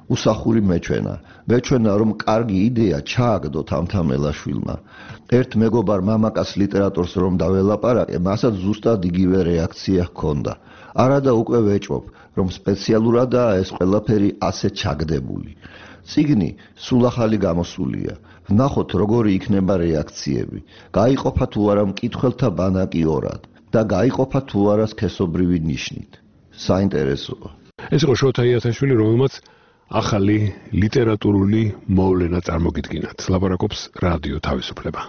უსახური მეჩვენა რომ კარგი იდეა ჩააგდოთ ამ თამელაშვილმა. ერთ მეგობარ მამაკაც ლიტერატორს რომ დაველაპარაკე, მასაც ზუსტად იგივე რეაქცია ჰქონდა. არადა უკვე ვეჭვობ, რომ სპეციალურადაა ეს ყველაფერი ასე ჩაგდებული. წიგნი სულ ახალი გამოსულია. ვნახოთ როგორი იქნება რეაქციები. გაიყოფა თუ არა მკითხველთა ბანაკი ორად და გაიყოფა თუ არა სქესობრივი ნიშნით. საინტერესოა. ეს იყო შოთა იათაშვილი, რომელმაც ახალი ლიტერატურული მოვლენა წარმოგიდგინათ. ლაპარაკობს რადიო თავისუფლება.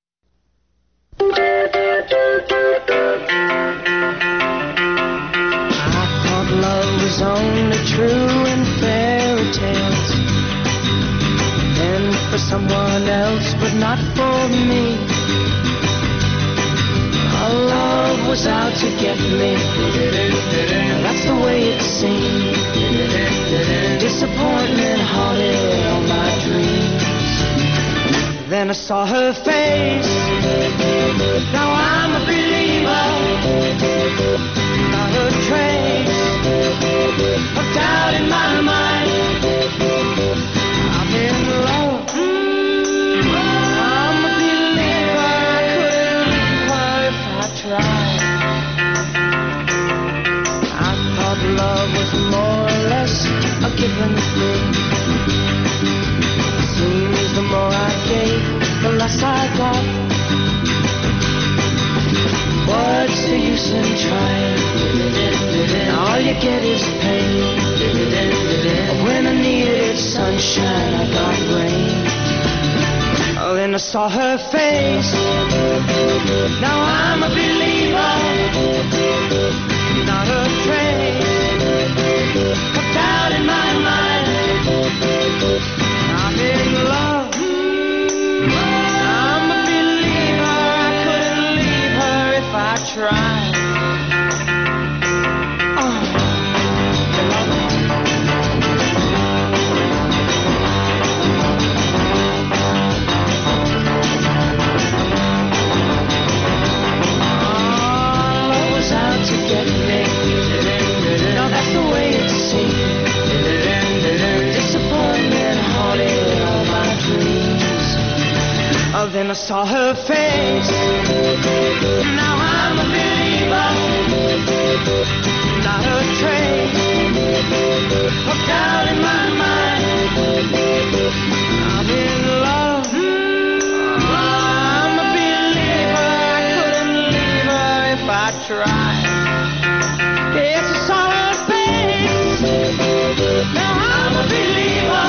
Love was only true in fairy tales, and for someone else, but not for me. Our love was out to get me. That's the way it seemed. Disappointment haunted all my dreams. Then I saw her face. Now I'm a believer. Not a trace of doubt in my mind. I'm in love. I'm a believer. I couldn't leave her if I tried. I thought love was more or less a given thing. Seems the more I gave, the less I got. What's the use in trying? All you get is pain. When I needed sunshine, I got rain. Oh, then I saw her face. Now I'm a believer. Not a trace of doubt in my mind. I'm in love. I'm a believer. I couldn't leave her if I tried. Then I saw her face. Now I'm a believer. Not a trace of doubt in my mind. I'm in love. I'm a believer. I couldn't leave her if I tried. Yes, I saw her face. Now I'm a believer.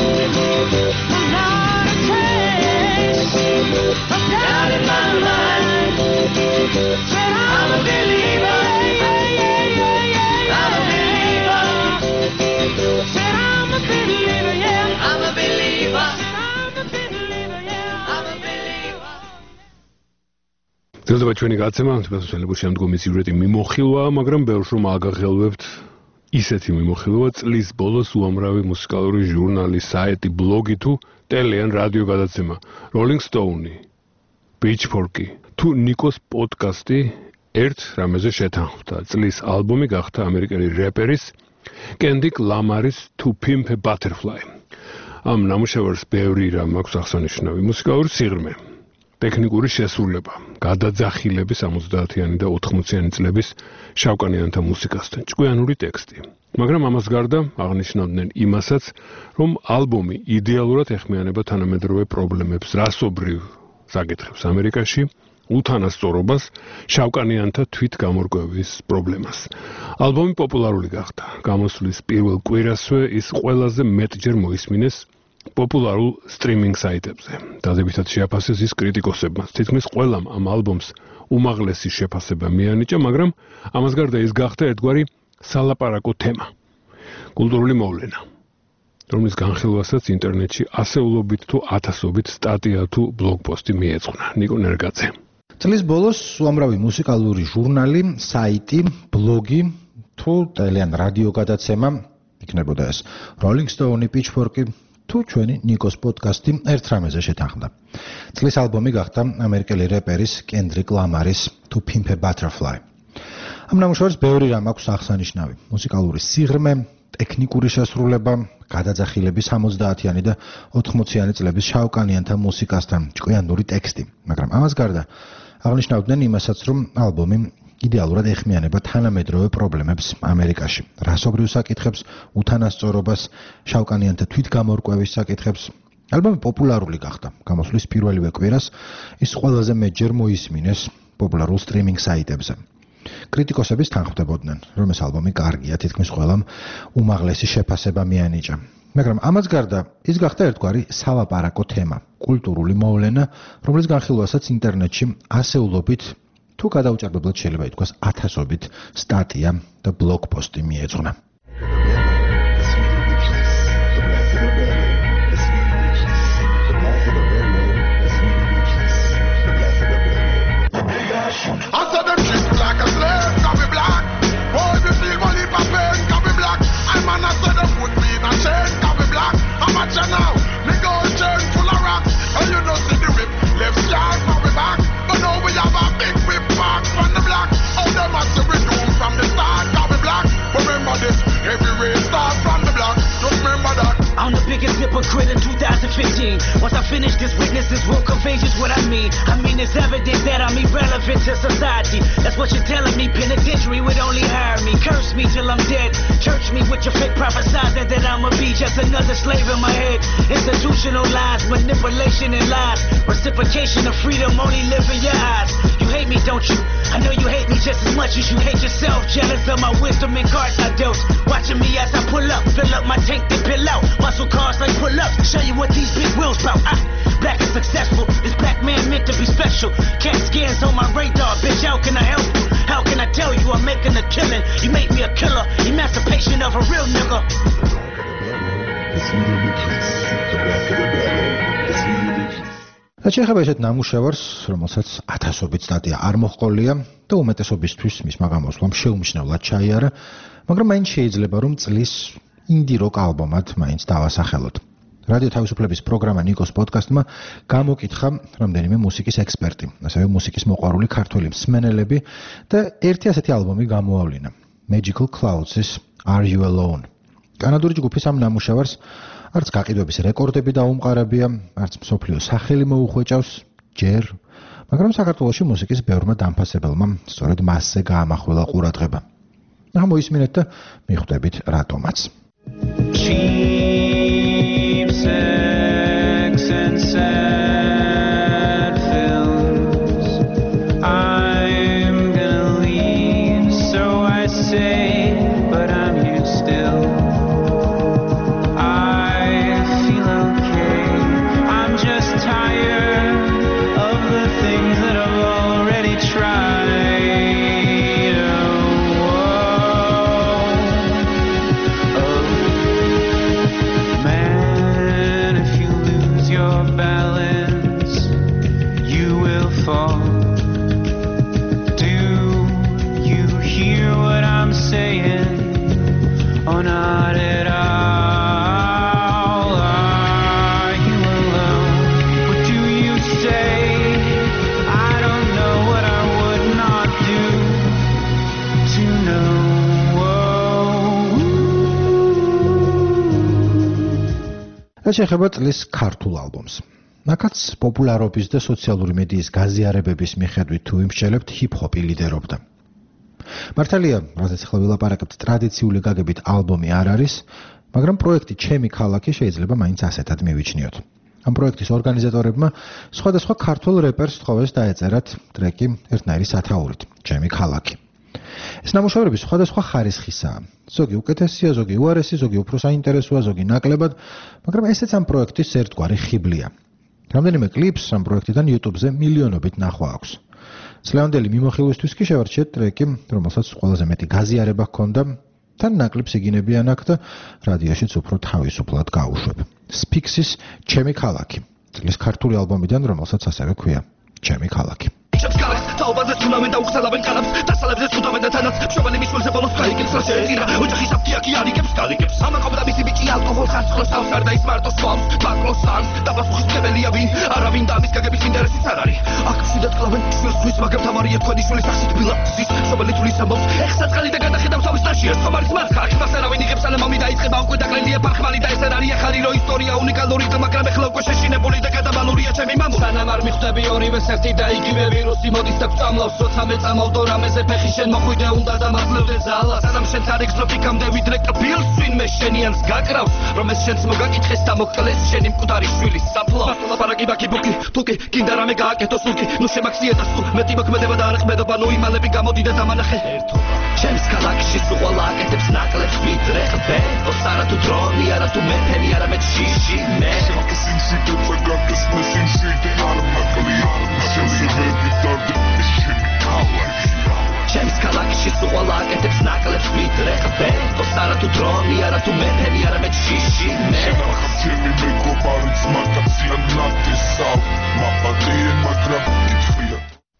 Not a trace of doubt in my mind. Said I'm a believer. I'm a believer. Said I'm a believer. Yeah, I'm a believer. I'm a believer. Yeah, I'm a believer. ძილდება ჩვენი გაცემა, თვითონ შემდგომი სიუჟეტი მიმოხილვაა, მაგრამ ბევრს რომ აგაღელვებთ ისეთი მიმოხილვა წლის ბოლოს უამრავი მუსიკალური ჟურნალი, საიტი, ბლოგი თუ ტელე ან რადიო გადაცემა, Rolling Stone, Pitchfork თუ ნიკოს პოდკასტი ერთ რამეზე შეთანხმდა. წლის ალბომი გახდა ამერიკელი რეპერის Kendrick Lamaris To Pimp a Butterfly. ამ ნამუშევარს ბევრი რამ აქვს აღსანიშნავი: მუსიკალური სიღრმე, ტექნიკური შესრულება, გადაძახილები 70-იანი და 80-იანი წლების შავკანიანთა მუსიკასთან, ჭკვიანური ტექსტი. მაგრამ ამას გარდა აღნიშნავდნენ იმასაც, რომ ალბომი იდეალურად ეხმიანება თანამედროვე პრობლემებს, რასობრივ საკითხებს ამერიკაში, უთანასწორობას, შავკანიანთა თვითგამორკვევის პრობლემას. ალბომი პოპულარული გახდა. გამოსვლის პირველ კვირასვე ის ყველაზე მეტჯერ მოისმინეს პოპულარულ სტრიმინგ საიტებზე. დადებითად შეაფასეს ის კრიტიკოსებმა. თითქმის ყველამ ამ ალბომს უმაღლესი შეფასება მიანიჭა, მაგრამ ამას გარდა ის გახდა ერთგვარი სალაპარაკო თემა, კულტურული მოვლენა, რომლის განხილვასაც ინტერნეტში ასეულობით თუ ათასობით სტატია თუ ბლოგპოსტი მიეძღვნა. ნიკო ნერგაძე. წლის ბოლოს უამრავი მუსიკალური ჟურნალი, საიტი, ბლოგი თუ ტელე ან რადიო გადაცემა, იქნებოდა ეს Rolling Stone, Pitchfork თუ ჩვენი ნიკოს პოდკასტი ერთ რამეზე შეთანხმდა. წლის ალბომი გახდა ამერიკელი რეპერის Kendrick Lamaris To Pimp a Butterfly. ამ ნამუშევარს ბევრი რამ აქვს აღსანიშნავი: მუსიკალური სიღრმე, ტექნიკური შესრულება, გადაძახილები 70-იანი და 80-იანი წლების შავკანიანთა მუსიკასთან, ჭკვიანური ტექსტი. მაგრამ ამას გარდა აღნიშნავდნენ იმასაც, რომ ალბომი იდეალურად ეხმიანება თანამედროვე პრობლემებს ამერიკაში, რასობრივ საკითხებს, უთანასწორობას, შავკანიანთა თვითგამორკვევის საკითხებს. ალბომი პოპულარული გახდა. გამოსვლის პირველივე კვირას ის ყველაზე მეტჯერ მოისმინეს პოპულარულ სტრიმინგ საიტებზე. კრიტიკოსების თანხმდებოდნენ, რომ ეს ალბომი კარგია, თითქმის ყველამ უმაღლესი შეფასება მიანიჭა. მაგრამ ამას გარდა ის გახდა ერთგვარი სალაპარაკო თემა, კულტურული მოვლენა, რომლის განხილვასაც ინტერნეტში ასეულობით თუ გადაუჭარბებლად შეიძლება ითქვას ათასობით სტატია და ბლოგპოსტი მიეძღვნა. I'm the biggest hypocrite in 2015. Once I finish this, witnesses will convey just what I mean. It's evident that I'm irrelevant to society. That's what you're telling me. Penitentiary would only hire me. Curse me till I'm dead. Church me with your fake prophesizing that I'ma be just another slave in my head. Institutional lies, manipulation and lies. Reciprocation of freedom only live in your eyes. You hate me, don't you? I know you hate me just as much as you hate yourself. Jealous of my wisdom and cards I dealt. Watching me as I pull up, fill up my tank, then pill out. Muscle cars like pull-ups, show you what these big wheels bout. Black and successful, this black man meant to be special. Cat scans on my radar, bitch, how can I help you? How can I tell you I'm making a killing? You make me a killer, emancipation of a real nigga. შეიძლება ესეთ ნამუშევარს, რომელსაც ათასობით სტატია არ მოჰყოლია და უმეტესობისთვის მის მაგამოსვლამ შეუმჩნევლად ჩაიარა, მაგრამ მაინც შეიძლება რომ წლის ინდი როკ ალბომად მაინც დავასახელოთ. რადიო თავისუფლების პროგრამა ნიკოს პოდკასტმა გამოკითხა რამდენიმე მუსიკის ექსპერტი, ასევე მუსიკის მოყვარული ქართველი მსმენელები და ერთი ასეთი ალბომი გამოავლინა. Magical Clouds-ის Are You Alone? კანადური ჯგუფის ამ ნამუშევარს არც გაყიდვების რეკორდები დაუმყარებია, არც მსოფლიო სახელი მოუხვეჭავს ჯერ, მაგრამ საქართველოში მუსიკის ბევრმა დამფასებელმა სწორედ მასზე გაამახვილა ყურადღება. ახლა მოისმინეთ და მიხვდებით რატომაც. Cheap sex and sad films. I'm gonna leave, so I say, but I'm here still. I feel okay. I'm just tired of the things that I've already tried. შეეხება წლის ქართულ ალბომს. მაქაც პოპულარობის და სოციალური მედიის გაზიარებების მიხედვით თუ იმსჯელებთ ჰიპ-ჰოპი ლიდერობდა. მართალია, რაზეც ახლა ვილაპარაკებთ, ტრადიციული გაგებით ალბომი არ არის, მაგრამ პროექტი ჩემი ქალაქი შეიძლება მაინც ასეთად მივიჩნიოთ. ამ პროექტის ორგანიზატორებმა სხვადასხვა ქართულ რეპერს თხოვეს დაეწერათ ტრეკი ერთნაირი სათაურით, ჩემი ქალაქი. ეს ნამუშევრები სხვადასხვა ხარისხისაა. ზოგი უკეთესია, ზოგი უარესი, ზოგი უფრო საინტერესოა, ზოგი ნაკლებად, მაგრამ ესეც ამ პროექტის ერთგვარი ხიბლია. რამდენიმე კლიპს ამ პროექტიდან YouTube-ზე მილიონობით ნახვა აქვს. წლევანდელი მიმოხილვისთვის კი შევარჩიეთ ტრეკი, რომელსაც ყველაზე მეტი გაზიარება ჰქონდა, თან ნაკლებს იგინებიან აქ და რადიოშიც უფრო თავისუფლად გაუშვებ. Spix-ის ჩემი ქალაქი. წლის ქართული ალბომიდან, რომელსაც ასევე ქვია ჩემი ქალაქი. თაობაზე თუნდამენ და უხსალავენ კალამს დასალებზე თუნდამენ და თანაც მშობელი მისულზე ბოლოს გაიგებს რა შეეღირა ოჯახის აფთიაკი არიგებს გალიგებს ამაყობა და მისი ბიჭი ალკოჰოლს ხარცხლოს თავს არ და ის მარტო სვამს ბაკლოს სანს და პასუხისმგებელია ვინ არავინ და ამის გაგების ინტერესიც არ არის აქ მშვიდად კლავენ შვილს მაგრამ თამარია თქვენი შვილის სახით ბილაკსის მშობელი თulis ამბობს ეხსა წყალი და გადახედავს თავის ნაშიერს ხომ არის მარცხა ხმას არავინ იღებს ანამამი დაიწყება უკვე დაკლენია ფარხმალი და ეს ისტორია უნიკალური და მაგრამ ეხლა უკვე შეშინებული და გადაბალურია ჩემი მამული სანამ არ მიხვდები ორივეს ერთი და იგივე ვირუსი მოდის და გვწამლავს როცა მეწამავდო რამეზე ფეხი შენ მოხვიდე უნდა დამაძლევდე ზალა სანამ შენ თარიღს იქამდე ვიდრე კბილს ვინმე შენიანს გაკრავს რომ ეს შენს მოგაკითხეს და მოკლეს შენი მკვდარი შვილი საფლავს ლაპარაკი ბაკი ბუკი თუკი გინდა რამე გააკეთო სულკი ნუ შემაქციე და სულ მეტი მოქმედება და არყმედობა ნუ იმალები გამოდი და დამანახე ჩემს ქალაქში სულ ყველა აკეთებს ნაკლებს ვიდრე ხბეთოს არა თუ დრონი არა თუ მეფენი არა მე შიში მე ჩემს ქალაქში სულ ყველა აკეთებს ნაკლებს ვიდრე ხბეთოს არა თუ დრონი არა თუ მეფენი არა მე შიში მე ჩემი მეგობარიც მაგაციან ნატისავ მაპატიე მაგრამ კითხია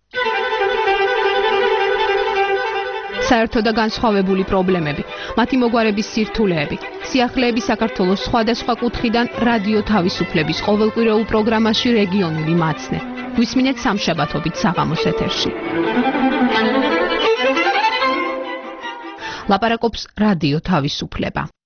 საერთო და განსხვავებული პრობლემები, მათი მოგვარების სირთულეები, სიახლეები საქართველოს სხვადასხვა კუთხიდან რადიო თავისუფლების ყოველკვირეულ პროგრამაში რეგიონული მაცნე. გვისმინეთ სამშაბათობით საღამოს ეთერში. ლაპარაკობს რადიო თავისუფლება.